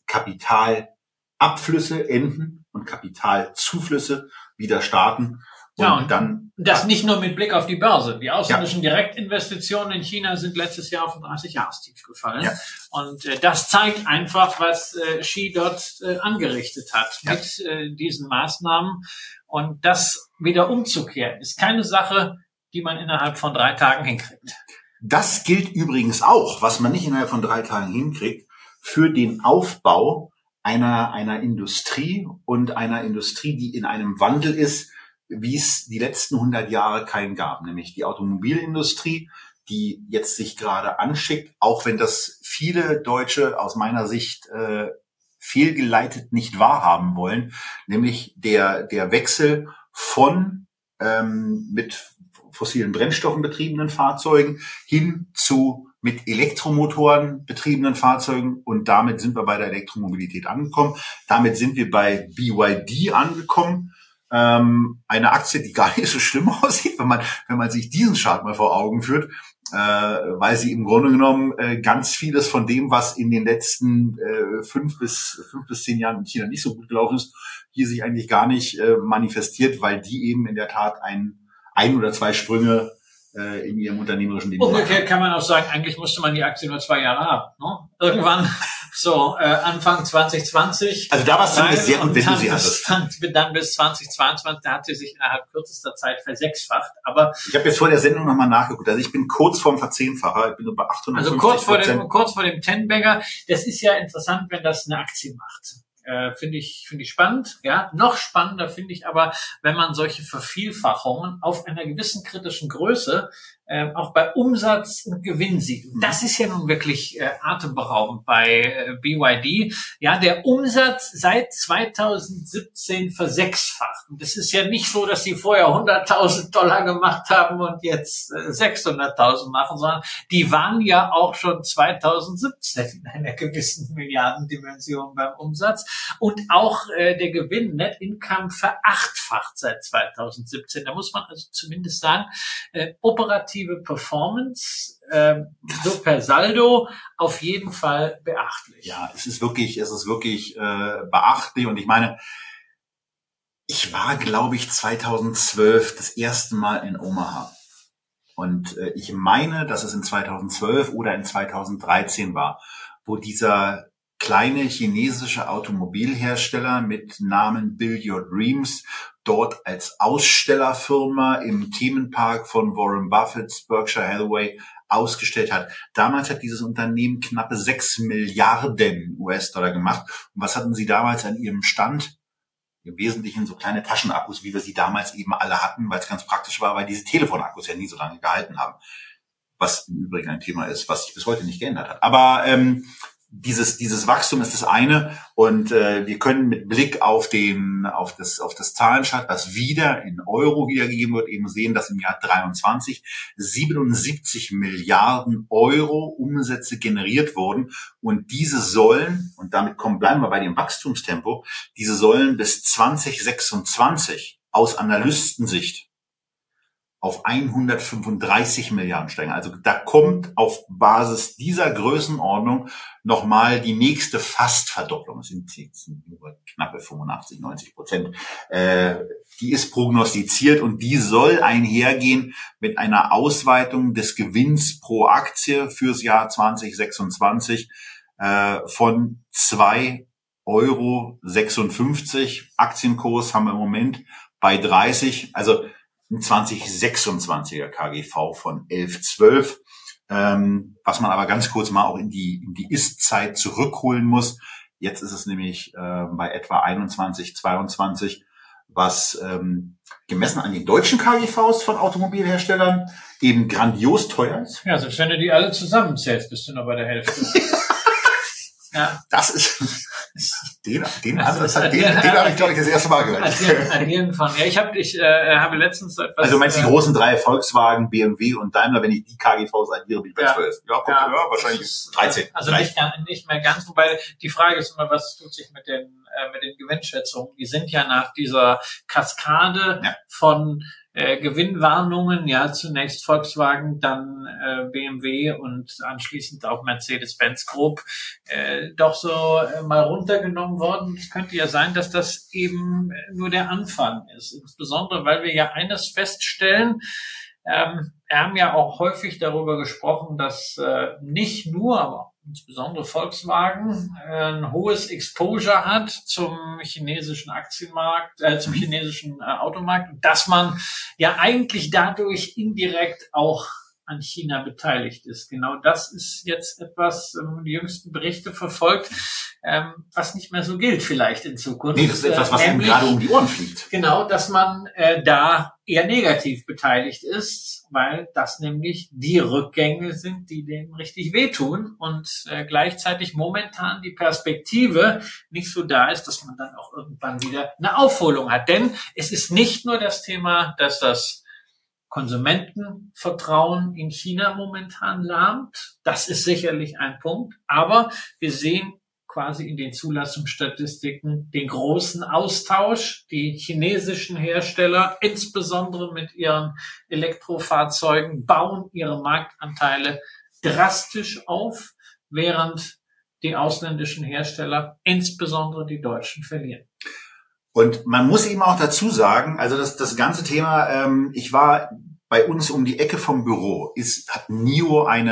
Kapitalabflüsse enden und Kapitalzuflüsse wieder starten. Und dann das nicht nur mit Blick auf die Börse. Die ausländischen Direktinvestitionen in China sind letztes Jahr auf ein 30-Jahrestief gefallen. Ja. Und das zeigt einfach, was Xi dort angerichtet hat mit diesen Maßnahmen. Und das wieder umzukehren, ist keine Sache, die man innerhalb von 3 Tagen hinkriegt. Das gilt übrigens auch, was man nicht innerhalb von 3 Tagen hinkriegt, für den Aufbau einer Industrie und einer Industrie, die in einem Wandel ist, wie es die letzten 100 Jahre keinen gab, nämlich die Automobilindustrie, die jetzt sich gerade anschickt, auch wenn das viele Deutsche aus meiner Sicht fehlgeleitet nicht wahrhaben wollen, nämlich der Wechsel von mit fossilen Brennstoffen betriebenen Fahrzeugen hin zu mit Elektromotoren betriebenen Fahrzeugen, und damit sind wir bei der Elektromobilität angekommen. Damit sind wir bei BYD angekommen. Eine Aktie, die gar nicht so schlimm aussieht, wenn man sich diesen Chart mal vor Augen führt, weil sie im Grunde genommen ganz vieles von dem, was in den letzten 5 bis 10 Jahren in China nicht so gut gelaufen ist, hier sich eigentlich gar nicht manifestiert, weil die eben in der Tat ein oder 2 Sprünge in ihrem unternehmerischen Leben. Umgekehrt kann man auch sagen, eigentlich musste man die Aktie nur 2 Jahre haben. Ne? Irgendwann so Anfang 2020. Also da war es zumindest sehr gut, wenn du sie hattest. Dann bis 2022, da hat sie sich innerhalb kürzester Zeit versechsfacht. Aber ich habe jetzt vor der Sendung nochmal nachgeguckt. Also ich bin kurz vorm Verzehnfacher. Ich bin so bei 850%. Also kurz vor dem Ten-Bagger. Das ist ja interessant, wenn das eine Aktie macht. Finde ich spannend, ja. Noch spannender finde ich aber, wenn man solche Vervielfachungen auf einer gewissen kritischen Größe auch bei Umsatz und Gewinn sieht. Und das ist ja nun wirklich atemberaubend bei BYD. Ja, der Umsatz seit 2017 versechsfacht. Und das ist ja nicht so, dass sie vorher $100.000 gemacht haben und jetzt 600.000 machen, sondern die waren ja auch schon 2017 in einer gewissen Milliardendimension beim Umsatz. Und auch der Gewinn, Net Income, verachtfacht seit 2017. Da muss man also zumindest sagen, operative Performance, so per Saldo, auf jeden Fall beachtlich. Ja, es ist wirklich beachtlich. Und ich meine, ich war, glaube ich, 2012 das erste Mal in Omaha. Und ich meine, dass es in 2012 oder in 2013 war, wo dieser kleine chinesische Automobilhersteller mit Namen Build Your Dreams dort als Ausstellerfirma im Themenpark von Warren Buffetts Berkshire Hathaway ausgestellt hat. Damals hat dieses Unternehmen knappe 6 Milliarden US-Dollar gemacht. Und was hatten sie damals an ihrem Stand? Im Wesentlichen so kleine Taschenakkus, wie wir sie damals eben alle hatten, weil es ganz praktisch war, weil diese Telefonakkus ja nie so lange gehalten haben. Was im Übrigen ein Thema ist, was sich bis heute nicht geändert hat. Aber dieses Wachstum ist das eine, und wir können mit Blick auf das Zahlenchart, was wieder in Euro wiedergegeben wird, eben sehen, dass im Jahr 23 77 Milliarden Euro Umsätze generiert wurden, und diese sollen, und damit bleiben wir bei dem Wachstumstempo, diese sollen bis 2026 aus Analystensicht auf 135 Milliarden steigen. Also da kommt auf Basis dieser Größenordnung nochmal die nächste Fastverdopplung. Das sind nur knappe 85-90%. Die ist prognostiziert, und die soll einhergehen mit einer Ausweitung des Gewinns pro Aktie fürs Jahr 2026 von 2,56 €. Aktienkurs haben wir im Moment bei 30. Also ein 2026er KGV von 11,12, was man aber ganz kurz mal auch in die Ist-Zeit zurückholen muss. Jetzt ist es nämlich bei etwa 21, 22, was gemessen an den deutschen KGVs von Automobilherstellern eben grandios teuer ist. Ja, selbst wenn du die alle zusammenzählst, bist du noch bei der Hälfte. Ja. Das ist den habe ich, glaube ich, das erste Mal gehört. Addieren von. Ja, ich habe letztens etwas. Also meinst du die großen drei, Volkswagen, BMW und Daimler, wenn ich die KGVs addiere, bin ich bei 12. Ja, wahrscheinlich 13. Also nicht mehr ganz, wobei die Frage ist immer, was tut sich mit den Gewinnschätzungen? Die sind ja nach dieser Kaskade von Gewinnwarnungen, ja, zunächst Volkswagen, dann BMW und anschließend auch Mercedes-Benz Group, doch so mal runtergenommen worden. Es könnte ja sein, dass das eben nur der Anfang ist, insbesondere weil wir ja eines feststellen. Wir haben ja auch häufig darüber gesprochen, dass nicht nur, aber insbesondere Volkswagen ein hohes Exposure hat zum chinesischen Aktienmarkt, zum chinesischen Automarkt, dass man ja eigentlich dadurch indirekt auch an China beteiligt ist. Genau das ist jetzt etwas, die jüngsten Berichte verfolgt, was nicht mehr so gilt vielleicht in Zukunft. Nee, das ist etwas, was einem gerade um die Ohren fliegt. Genau, dass man da eher negativ beteiligt ist, weil das nämlich die Rückgänge sind, die denen richtig wehtun, und gleichzeitig momentan die Perspektive nicht so da ist, dass man dann auch irgendwann wieder eine Aufholung hat. Denn es ist nicht nur das Thema, dass das Konsumentenvertrauen in China momentan lahmt. Das ist sicherlich ein Punkt. Aber wir sehen quasi in den Zulassungsstatistiken den großen Austausch. Die chinesischen Hersteller, insbesondere mit ihren Elektrofahrzeugen, bauen ihre Marktanteile drastisch auf, während die ausländischen Hersteller, insbesondere die deutschen, verlieren. Und man muss eben auch dazu sagen, also das ganze Thema, ich war bei uns um die Ecke vom Büro, hat NIO ein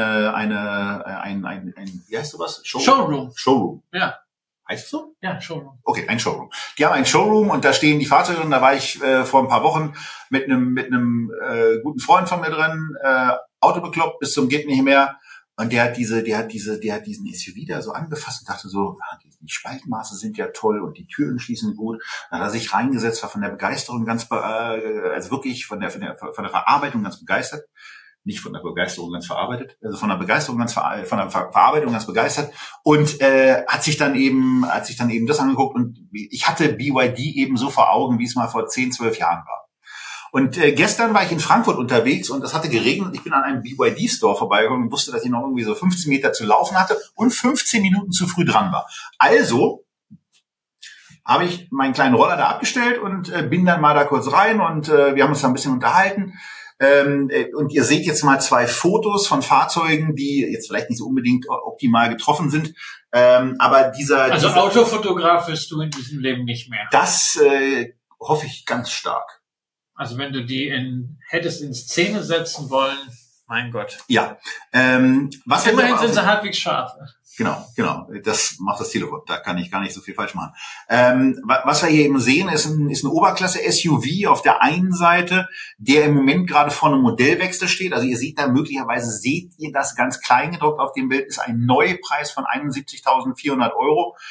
wie heißt sowas? Showroom. Ja. Heißt es so? Ja, Showroom. Okay, ein Showroom. Die haben ein Showroom, und da stehen die Fahrzeuge drin. Da war ich vor ein paar Wochen mit einem guten Freund von mir drin, Auto bekloppt bis zum geht nicht mehr. Und der hat diesen SUV da so angefasst und dachte so, die Spaltmaße sind ja toll und die Türen schließen gut. Dann hat er sich reingesetzt, war von der Begeisterung also wirklich von der Verarbeitung ganz begeistert. Nicht von der Begeisterung ganz verarbeitet, also von der Verarbeitung ganz begeistert, und hat sich dann eben das angeguckt, und ich hatte BYD eben so vor Augen, wie es mal vor 10, 12 Jahren war. Und gestern war ich in Frankfurt unterwegs, und es hatte geregnet. Ich bin an einem BYD-Store vorbeigekommen und wusste, dass ich noch irgendwie so 15 Meter zu laufen hatte und 15 Minuten zu früh dran war. Also habe ich meinen kleinen Roller da abgestellt und bin dann mal da kurz rein, und wir haben uns da ein bisschen unterhalten. Und ihr seht jetzt mal 2 Fotos von Fahrzeugen, die jetzt vielleicht nicht so unbedingt optimal getroffen sind. Aber dieser Autofotograf wirst du in diesem Leben nicht mehr. Das hoffe ich ganz stark. Also wenn du die hättest in Szene setzen wollen, mein Gott. Ja. Immerhin sind sie halbwegs scharf. Genau. Das macht das Telefon. Da kann ich gar nicht so viel falsch machen. Was wir hier eben sehen, ist ein Oberklasse-SUV auf der einen Seite, der im Moment gerade vor einem Modellwechsel steht. Also ihr seht da möglicherweise, seht ihr das ganz klein gedruckt auf dem Bild, ist ein Neupreis von 71.400 €.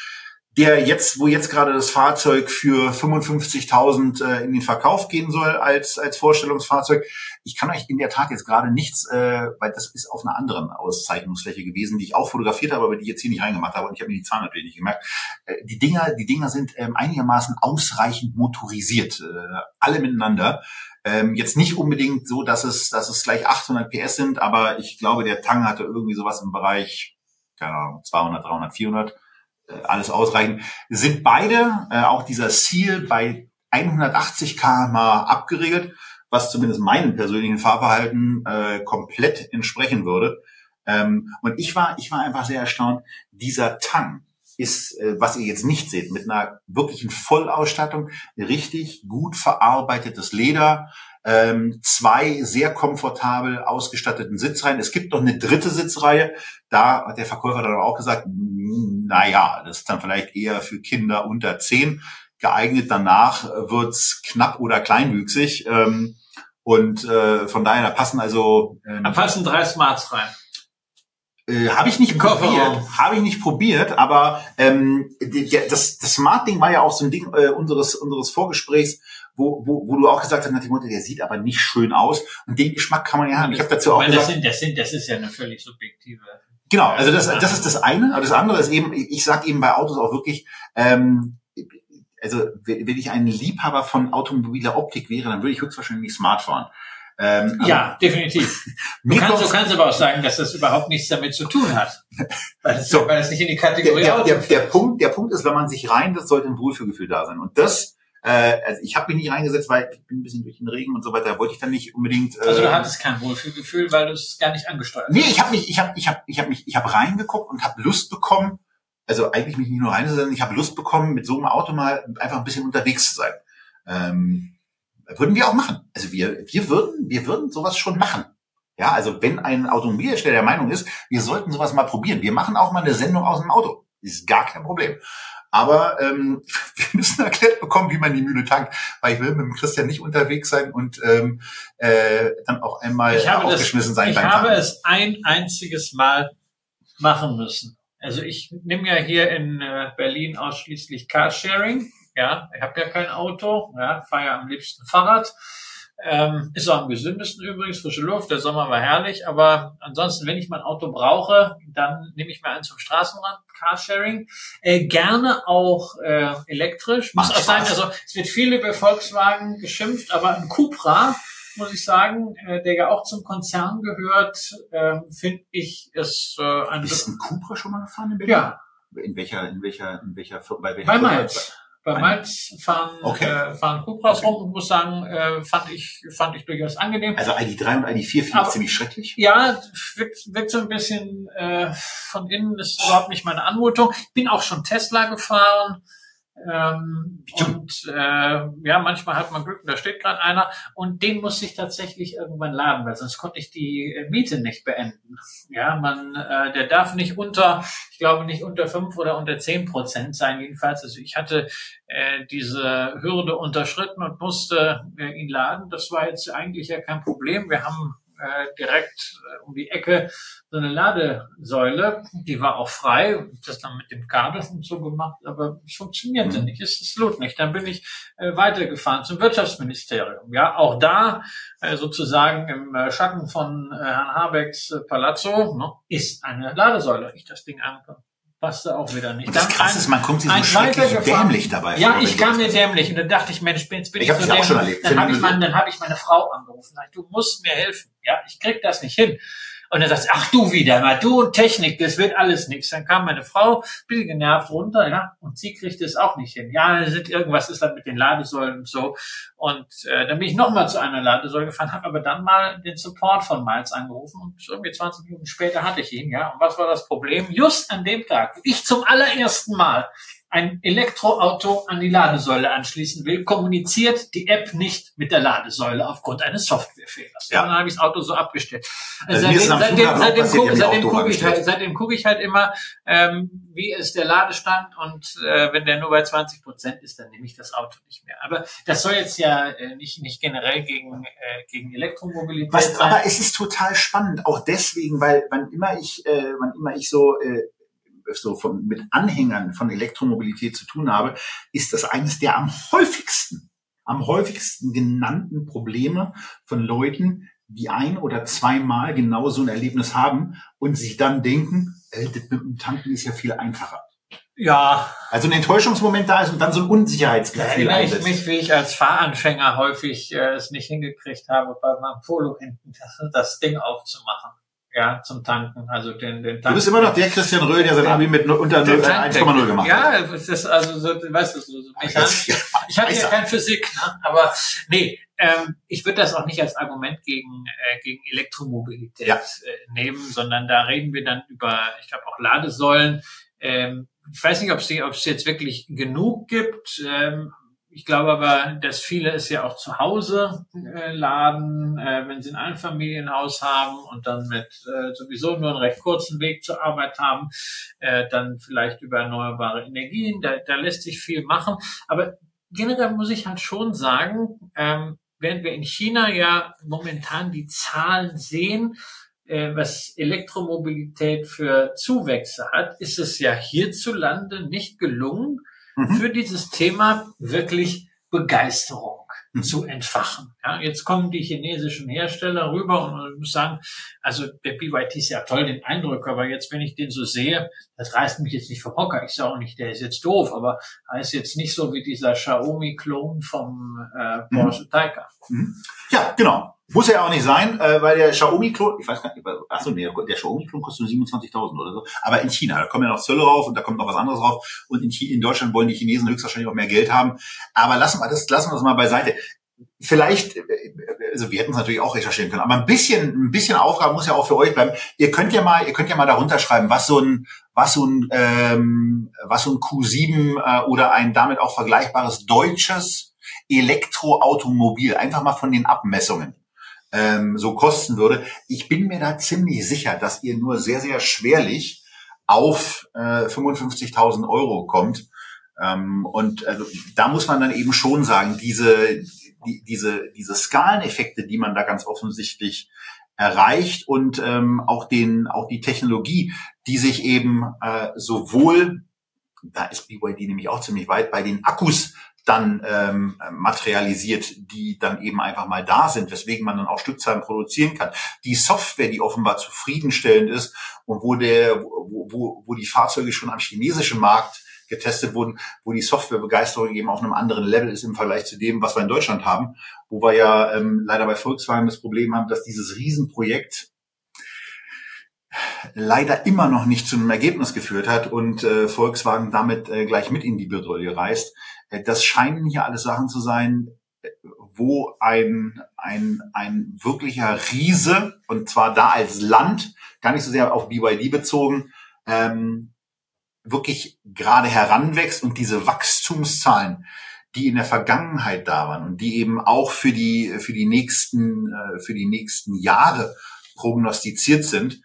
wo jetzt gerade das Fahrzeug für 55.000 in den Verkauf gehen soll als Vorstellungsfahrzeug. Ich kann euch in der Tat jetzt gerade nichts, weil das ist auf einer anderen Auszeichnungsfläche gewesen, die ich auch fotografiert habe, aber die ich jetzt hier nicht reingemacht habe und ich habe mir die Zahlen natürlich nicht gemerkt. Die Dinger sind einigermaßen ausreichend motorisiert, alle miteinander. Jetzt nicht unbedingt so, dass es gleich 800 PS sind, aber ich glaube, der Tang hatte irgendwie sowas im Bereich, keine Ahnung, 200, 300, 400. Alles ausreichend. Sind beide, auch dieser Seal, bei 180 km/h abgeregelt, was zumindest meinem persönlichen Fahrverhalten komplett entsprechen würde. Und ich war einfach sehr erstaunt. Dieser Tang ist, was ihr jetzt nicht seht, mit einer wirklichen Vollausstattung, richtig gut verarbeitetes Leder, 2 sehr komfortabel ausgestatteten Sitzreihen. Es gibt noch eine dritte Sitzreihe. Da hat der Verkäufer dann auch gesagt, naja, das ist dann vielleicht eher für Kinder unter 10 geeignet. Danach wird's knapp oder kleinwüchsig. Und von daher, da passen da passen 3 Smarts rein. Habe ich nicht probiert, aber das Smart-Ding war ja auch so ein Ding unseres Vorgesprächs, wo du auch gesagt hast, nach dem Motto, der sieht aber nicht schön aus und den Geschmack kann man ja haben. Ich habe dazu auch gesagt, das ist ja eine völlig subjektive. Genau, also das ist das eine, aber das andere ist eben, ich sage eben bei Autos auch wirklich, also wenn ich ein Liebhaber von automobiler Optik wäre, dann würde ich höchstwahrscheinlich Smart fahren. Ja, definitiv. Du kannst aber auch sagen, dass das überhaupt nichts damit zu tun hat. Weil es nicht in die Kategorie der Punkt ist, wenn man sich das sollte ein Wohlfühlgefühl da sein. Und das, also ich habe mich nicht reingesetzt, weil ich bin ein bisschen durch den Regen und so weiter, wollte ich dann nicht unbedingt. Also du hattest kein Wohlfühlgefühl, weil du es gar nicht angesteuert hast. Nee, ich habe reingeguckt und habe Lust bekommen, also eigentlich mich nicht nur reinzusetzen, sondern ich habe Lust bekommen, mit so einem Auto mal einfach ein bisschen unterwegs zu sein. Würden wir auch machen. Also wir würden sowas schon machen. Ja, also wenn ein Automobilhersteller der Meinung ist, wir sollten sowas mal probieren. Wir machen auch mal eine Sendung aus dem Auto. Das ist gar kein Problem. Aber wir müssen erklärt bekommen, wie man die Mühle tankt, weil ich will mit dem Christian nicht unterwegs sein und dann auch einmal aufgeschmissen sein. Ich habe es ein einziges Mal machen müssen. Also ich nehme ja hier in Berlin ausschließlich Carsharing. Ja, ich habe ja kein Auto, ja, fahre ja am liebsten Fahrrad. Ist auch am gesündesten übrigens, frische Luft, der Sommer war herrlich, aber ansonsten, wenn ich mein Auto brauche, dann nehme ich mir eins zum Straßenrand, Carsharing, gerne auch elektrisch. Muss auch sein, also es wird viel über Volkswagen geschimpft, aber ein Cupra, muss ich sagen, der ja auch zum Konzern gehört, finde ich, ist ein... Ist ein Cupra schon mal gefahren in Berlin? Ja. In welcher Bei Mainz. Bei Mainz fahren Cupras rum und muss sagen, fand ich durchaus angenehm. Also ID3 und ID4 finde ich ziemlich schrecklich. Ja, wirkt so ein bisschen von innen, ist überhaupt nicht meine Anmutung. Ich bin auch schon Tesla gefahren. Manchmal hat man Glück und da steht gerade einer und den musste ich tatsächlich irgendwann laden, weil sonst konnte ich die Miete nicht beenden. Ja, der darf nicht unter 5 oder unter 10% sein jedenfalls. Also ich hatte diese Hürde unterschritten und musste ihn laden. Das war jetzt eigentlich ja kein Problem. Wir haben direkt um die Ecke so eine Ladesäule, die war auch frei, das dann mit dem Kabel und so gemacht, aber es funktionierte nicht, es lohnt nicht. Dann bin ich weitergefahren zum Wirtschaftsministerium. Ja, auch da sozusagen im Schatten von Herrn Habecks Palazzo ist eine Ladesäule. Ich das Ding ankomme. Passte auch wieder nicht. Und das Krasse ist, man kommt sich so schrecklich dämlich dabei vor. Ja, ich kam mir dämlich und dann dachte ich, Mensch, jetzt bin ich so dämlich. Auch schon erlebt. Dann habe ich meine Frau angerufen. Du musst mir helfen. Ja, ich krieg das nicht hin. Und dann sagt sie, ach du wieder mal, du und Technik, das wird alles nichts. Dann kam meine Frau, ein bisschen genervt runter, ja, und sie kriegt es auch nicht hin. Ja, irgendwas ist dann mit den Ladesäulen und so. Und dann bin ich nochmal zu einer Ladesäule gefahren, habe aber dann mal den Support von Mainz angerufen und irgendwie 20 Minuten später hatte ich ihn, ja. Und was war das Problem? Just an dem Tag, wo ich zum allerersten Mal ein Elektroauto an die Ladesäule anschließen will, kommuniziert die App nicht mit der Ladesäule aufgrund eines Softwarefehlers. Ja. Dann habe ich das Auto so abgestellt. Seitdem gucke ich halt immer, wie ist der Ladestand und wenn der nur bei 20% ist, dann nehme ich das Auto nicht mehr. Aber das soll jetzt ja nicht generell gegen Elektromobilität sein. Aber es ist total spannend, auch deswegen, weil wann immer ich so mit Anhängern von Elektromobilität zu tun habe, ist das eines der am häufigsten genannten Probleme von Leuten, die ein- oder zweimal genau so ein Erlebnis haben und sich dann denken, das mit dem Tanken ist ja viel einfacher. Ja. Also ein Enttäuschungsmoment da ist und dann so ein Unsicherheitsgefühl Da erinnere ich einsetzt. mich, wie ich als Fahranfänger häufig es nicht hingekriegt habe, bei meinem Polo hinten das Ding aufzumachen. Ja, zum Tanken, also den Tank. Du bist immer noch der Christian Röhl, der sein Abi mit unter 1,0 gemacht hat. Ja, das ist also so, weißt du, so mechanisch. Ich hatte ja keine Physik, ne? Aber nee, ich würde das auch nicht als Argument gegen Elektromobilität nehmen, sondern da reden wir dann über, ich glaube auch Ladesäulen. Ich weiß nicht, ob es jetzt wirklich genug gibt. Ich glaube aber, dass viele es ja auch zu Hause laden, wenn sie ein Einfamilienhaus haben und dann mit sowieso nur einen recht kurzen Weg zur Arbeit haben, dann vielleicht über erneuerbare Energien. Da lässt sich viel machen. Aber generell muss ich halt schon sagen, während wir in China ja momentan die Zahlen sehen, was Elektromobilität für Zuwächse hat, ist es ja hierzulande nicht gelungen, für dieses Thema wirklich Begeisterung zu entfachen. Ja, jetzt kommen die chinesischen Hersteller rüber und ich muss sagen, also der BYD ist ja toll, den Eindruck, aber jetzt, wenn ich den so sehe, das reißt mich jetzt nicht vom Hocker. Ich sage auch nicht, der ist jetzt doof, aber er ist jetzt nicht so wie dieser Xiaomi-Klon vom Porsche Taycan. Ja, genau. Muss ja auch nicht sein, weil der Xiaomi-Klon, ich weiß gar nicht, der Xiaomi-Klon kostet nur 27.000 oder so. Aber in China, da kommen ja noch Zölle rauf und da kommt noch was anderes rauf. Und in Deutschland wollen die Chinesen höchstwahrscheinlich auch mehr Geld haben. Aber lassen wir das mal beiseite. Vielleicht, also wir hätten es natürlich auch recherchieren können, aber ein bisschen Aufgabe muss ja auch für euch bleiben. Ihr könnt ja mal darunter schreiben, was so ein Q7 oder ein damit auch vergleichbares deutsches Elektroautomobil, einfach mal von den Abmessungen so kosten würde. Ich bin mir da ziemlich sicher, dass ihr nur sehr, sehr schwerlich auf 55.000 Euro kommt. Und also, da muss man dann eben schon sagen, diese Skaleneffekte, die man da ganz offensichtlich erreicht und auch die Technologie, die sich eben sowohl, da ist BYD nämlich auch ziemlich weit, bei den Akkus dann materialisiert, die dann eben einfach mal da sind, weswegen man dann auch Stückzahlen produzieren kann. Die Software, die offenbar zufriedenstellend ist und wo die Fahrzeuge schon am chinesischen Markt getestet wurden, wo die Softwarebegeisterung eben auf einem anderen Level ist im Vergleich zu dem, was wir in Deutschland haben, wo wir ja leider bei Volkswagen das Problem haben, dass dieses Riesenprojekt leider immer noch nicht zu einem Ergebnis geführt hat und Volkswagen damit gleich mit in die Bredouille reißt. Das scheinen hier alles Sachen zu sein, wo ein wirklicher Riese, und zwar da als Land, gar nicht so sehr auf BYD bezogen, wirklich gerade heranwächst und diese Wachstumszahlen, die in der Vergangenheit da waren und die eben auch für die nächsten Jahre prognostiziert sind,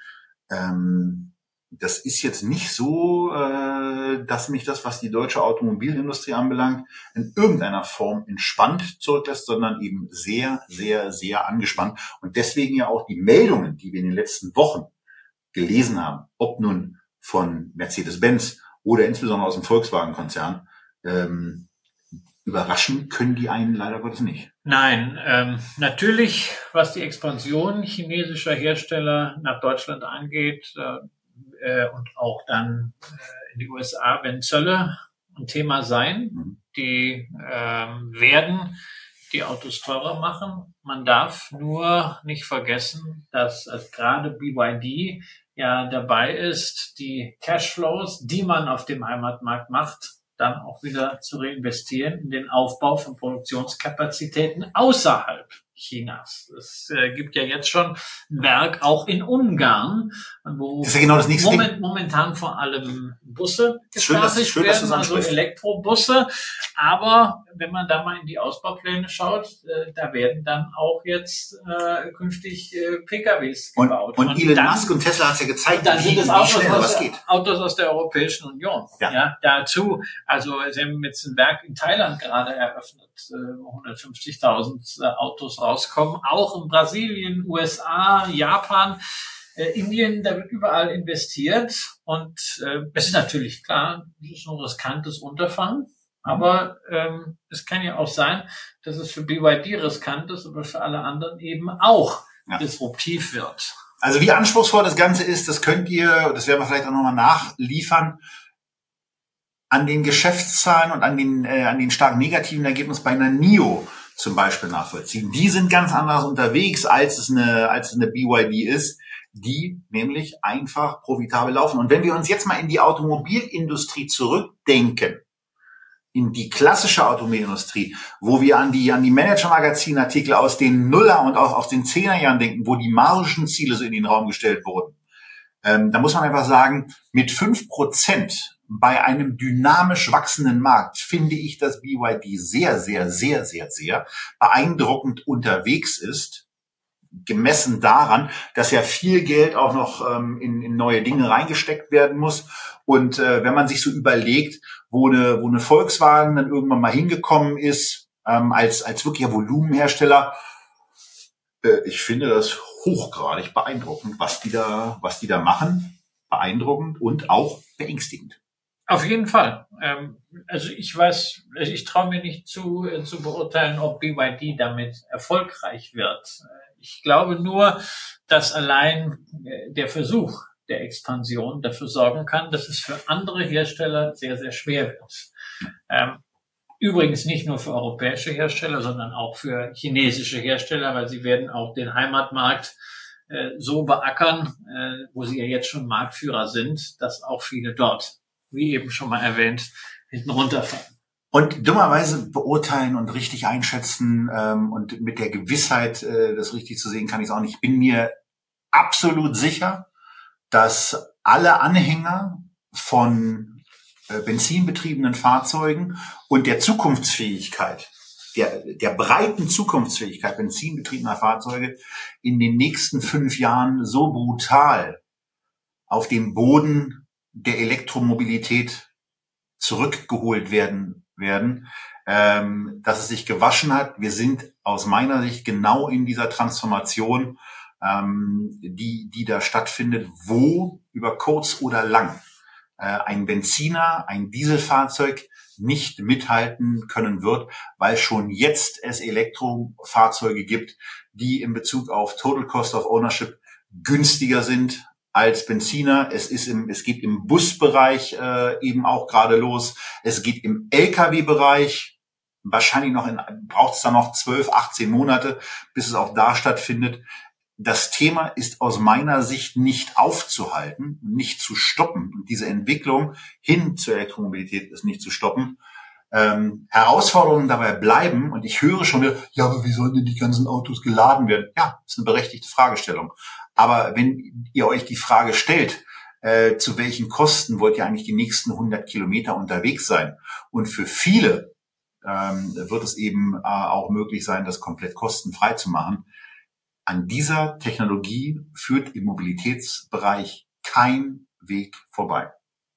das ist jetzt nicht so, dass mich das, was die deutsche Automobilindustrie anbelangt, in irgendeiner Form entspannt zurücklässt, sondern eben sehr, sehr, sehr angespannt. Und deswegen ja auch die Meldungen, die wir in den letzten Wochen gelesen haben, ob nun von Mercedes-Benz oder insbesondere aus dem Volkswagen-Konzern, überraschen können die einen leider Gottes nicht. Nein, natürlich, was die Expansion chinesischer Hersteller nach Deutschland angeht und auch dann in die USA, wenn Zölle ein Thema sein, die werden die Autos teurer machen. Man darf nur nicht vergessen, dass gerade BYD ja dabei ist, die Cashflows, die man auf dem Heimatmarkt macht, dann auch wieder zu reinvestieren in den Aufbau von Produktionskapazitäten außerhalb Chinas. Es gibt ja jetzt schon ein Werk auch in Ungarn, wo das ist ja genau das nächste momentan vor allem Busse gestartet schön, werden, also Elektrobusse. Aber wenn man da mal in die Ausbaupläne schaut, da werden dann auch jetzt künftig PKWs gebaut. Und Elon Musk und Tesla hat es ja gezeigt, wie schnell was geht. Autos aus der Europäischen Union. Ja, dazu. Also sie haben jetzt ein Werk in Thailand gerade eröffnet, 150.000 Autos rauskommen, auch in Brasilien, USA, Japan. Indien, da wird überall investiert und es ist natürlich klar, das ist ein riskantes Unterfangen, aber es kann ja auch sein, dass es für BYD riskant ist, aber für alle anderen eben auch disruptiv wird. Also wie anspruchsvoll das Ganze ist, das könnt ihr, das werden wir vielleicht auch nochmal nachliefern, an den Geschäftszahlen und an den stark negativen Ergebnissen bei einer NIO zum Beispiel nachvollziehen. Die sind ganz anders unterwegs, als es eine BYD ist, die nämlich einfach profitabel laufen. Und wenn wir uns jetzt mal in die Automobilindustrie zurückdenken, in die klassische Automobilindustrie, wo wir an die Manager-Magazin-Artikel aus den Nuller- und auch aus den Zehnerjahren denken, wo die Margenziele so in den Raum gestellt wurden, da muss man einfach sagen, mit 5% bei einem dynamisch wachsenden Markt finde ich, dass BYD sehr, sehr, sehr, sehr, sehr beeindruckend unterwegs ist, gemessen daran, dass ja viel Geld auch noch in neue Dinge reingesteckt werden muss. Und wenn man sich so überlegt, wo eine Volkswagen dann irgendwann mal hingekommen ist, als wirklicher Volumenhersteller, ich finde das hochgradig beeindruckend, was die da machen. Beeindruckend und auch beängstigend. Auf jeden Fall. Also ich traue mir nicht zu beurteilen, ob BYD damit erfolgreich wird. Ich glaube nur, dass allein der Versuch der Expansion dafür sorgen kann, dass es für andere Hersteller sehr, sehr schwer wird. Übrigens nicht nur für europäische Hersteller, sondern auch für chinesische Hersteller, weil sie werden auch den Heimatmarkt so beackern, wo sie ja jetzt schon Marktführer sind, dass auch viele dort, wie eben schon mal erwähnt, hinten runterfallen. Und dummerweise beurteilen und richtig einschätzen und mit der Gewissheit, das richtig zu sehen, kann ich es auch nicht. Ich bin mir absolut sicher, dass alle Anhänger von benzinbetriebenen Fahrzeugen und der Zukunftsfähigkeit, der breiten Zukunftsfähigkeit benzinbetriebener Fahrzeuge in den nächsten 5 Jahren so brutal auf den Boden der Elektromobilität zurückgeholt werden, dass es sich gewaschen hat. Wir sind aus meiner Sicht genau in dieser Transformation, die da stattfindet, wo über kurz oder lang ein Benziner, ein Dieselfahrzeug nicht mithalten können wird, weil schon jetzt es Elektrofahrzeuge gibt, die in Bezug auf Total Cost of Ownership günstiger sind als Benziner. Es geht im Busbereich eben auch gerade los. Es geht im Lkw-Bereich. Wahrscheinlich braucht es dann noch 12, 18 Monate, bis es auch da stattfindet. Das Thema ist aus meiner Sicht nicht aufzuhalten, nicht zu stoppen. Und diese Entwicklung hin zur Elektromobilität ist nicht zu stoppen. Herausforderungen dabei bleiben. Und ich höre schon wieder, ja, aber wie sollen denn die ganzen Autos geladen werden? Ja, das ist eine berechtigte Fragestellung. Aber wenn ihr euch die Frage stellt, zu welchen Kosten wollt ihr eigentlich die nächsten 100 Kilometer unterwegs sein? Und für viele wird es eben auch möglich sein, das komplett kostenfrei zu machen. An dieser Technologie führt im Mobilitätsbereich kein Weg vorbei.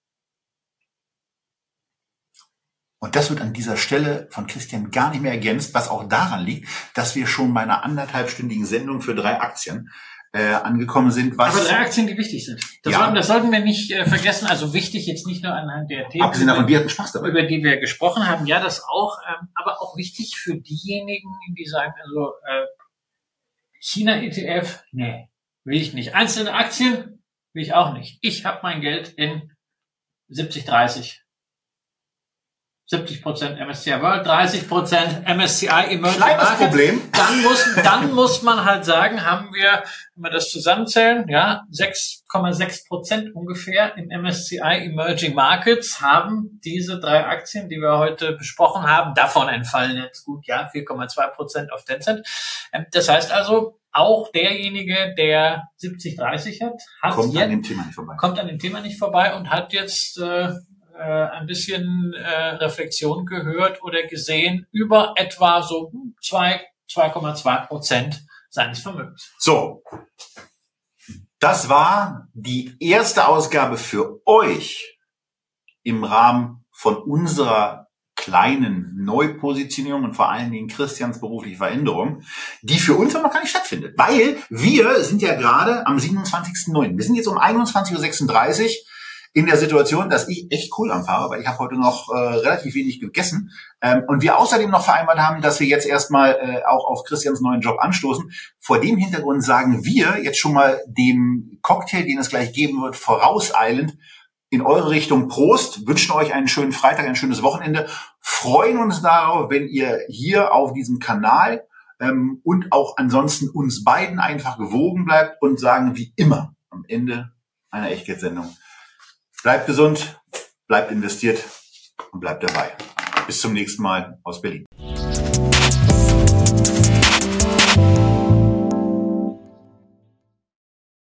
Und das wird an dieser Stelle von Christian gar nicht mehr ergänzt, was auch daran liegt, dass wir schon bei einer 1,5-stündigen Sendung für 3 Aktien angekommen sind. Aber 3 Aktien, die wichtig sind. Das sollten wir nicht vergessen. Also wichtig jetzt nicht nur anhand der Themen, abgesehen davon, wir hatten Spaß dabei, über die wir gesprochen haben. Ja, das auch. Aber auch wichtig für diejenigen, die sagen, also China-ETF, nee, will ich nicht. Einzelne Aktien will ich auch nicht. Ich habe mein Geld in 70-30. 70% MSCI World, 30% MSCI Emerging Markets. Problem. Dann muss man halt sagen, haben wir, wenn wir das zusammenzählen, ja, 6,6% ungefähr im MSCI Emerging Markets haben diese 3 Aktien, die wir heute besprochen haben. Davon entfallen jetzt gut, ja, 4,2% auf Tencent. Das heißt also, auch derjenige, der 70-30 hat kommt jetzt, an dem Thema nicht vorbei und hat jetzt ein bisschen Reflexion gehört oder gesehen über etwa so 2,2% seines Vermögens. So, das war die erste Ausgabe für euch im Rahmen von unserer kleinen Neupositionierung und vor allen Dingen Christians berufliche Veränderung, die für uns aber noch gar nicht stattfindet. Weil wir sind ja gerade am 27.09. Wir sind jetzt um 21.36 Uhr in der Situation, dass ich echt cool anfahre, weil ich habe heute noch relativ wenig gegessen und wir außerdem noch vereinbart haben, dass wir jetzt erstmal auch auf Christians neuen Job anstoßen. Vor dem Hintergrund sagen wir jetzt schon mal dem Cocktail, den es gleich geben wird, vorauseilend in eure Richtung Prost, wünschen euch einen schönen Freitag, ein schönes Wochenende, freuen uns darauf, wenn ihr hier auf diesem Kanal und auch ansonsten uns beiden einfach gewogen bleibt und sagen wie immer am Ende einer Echtgeld-Sendung: Bleibt gesund, bleibt investiert und bleibt dabei. Bis zum nächsten Mal aus Berlin.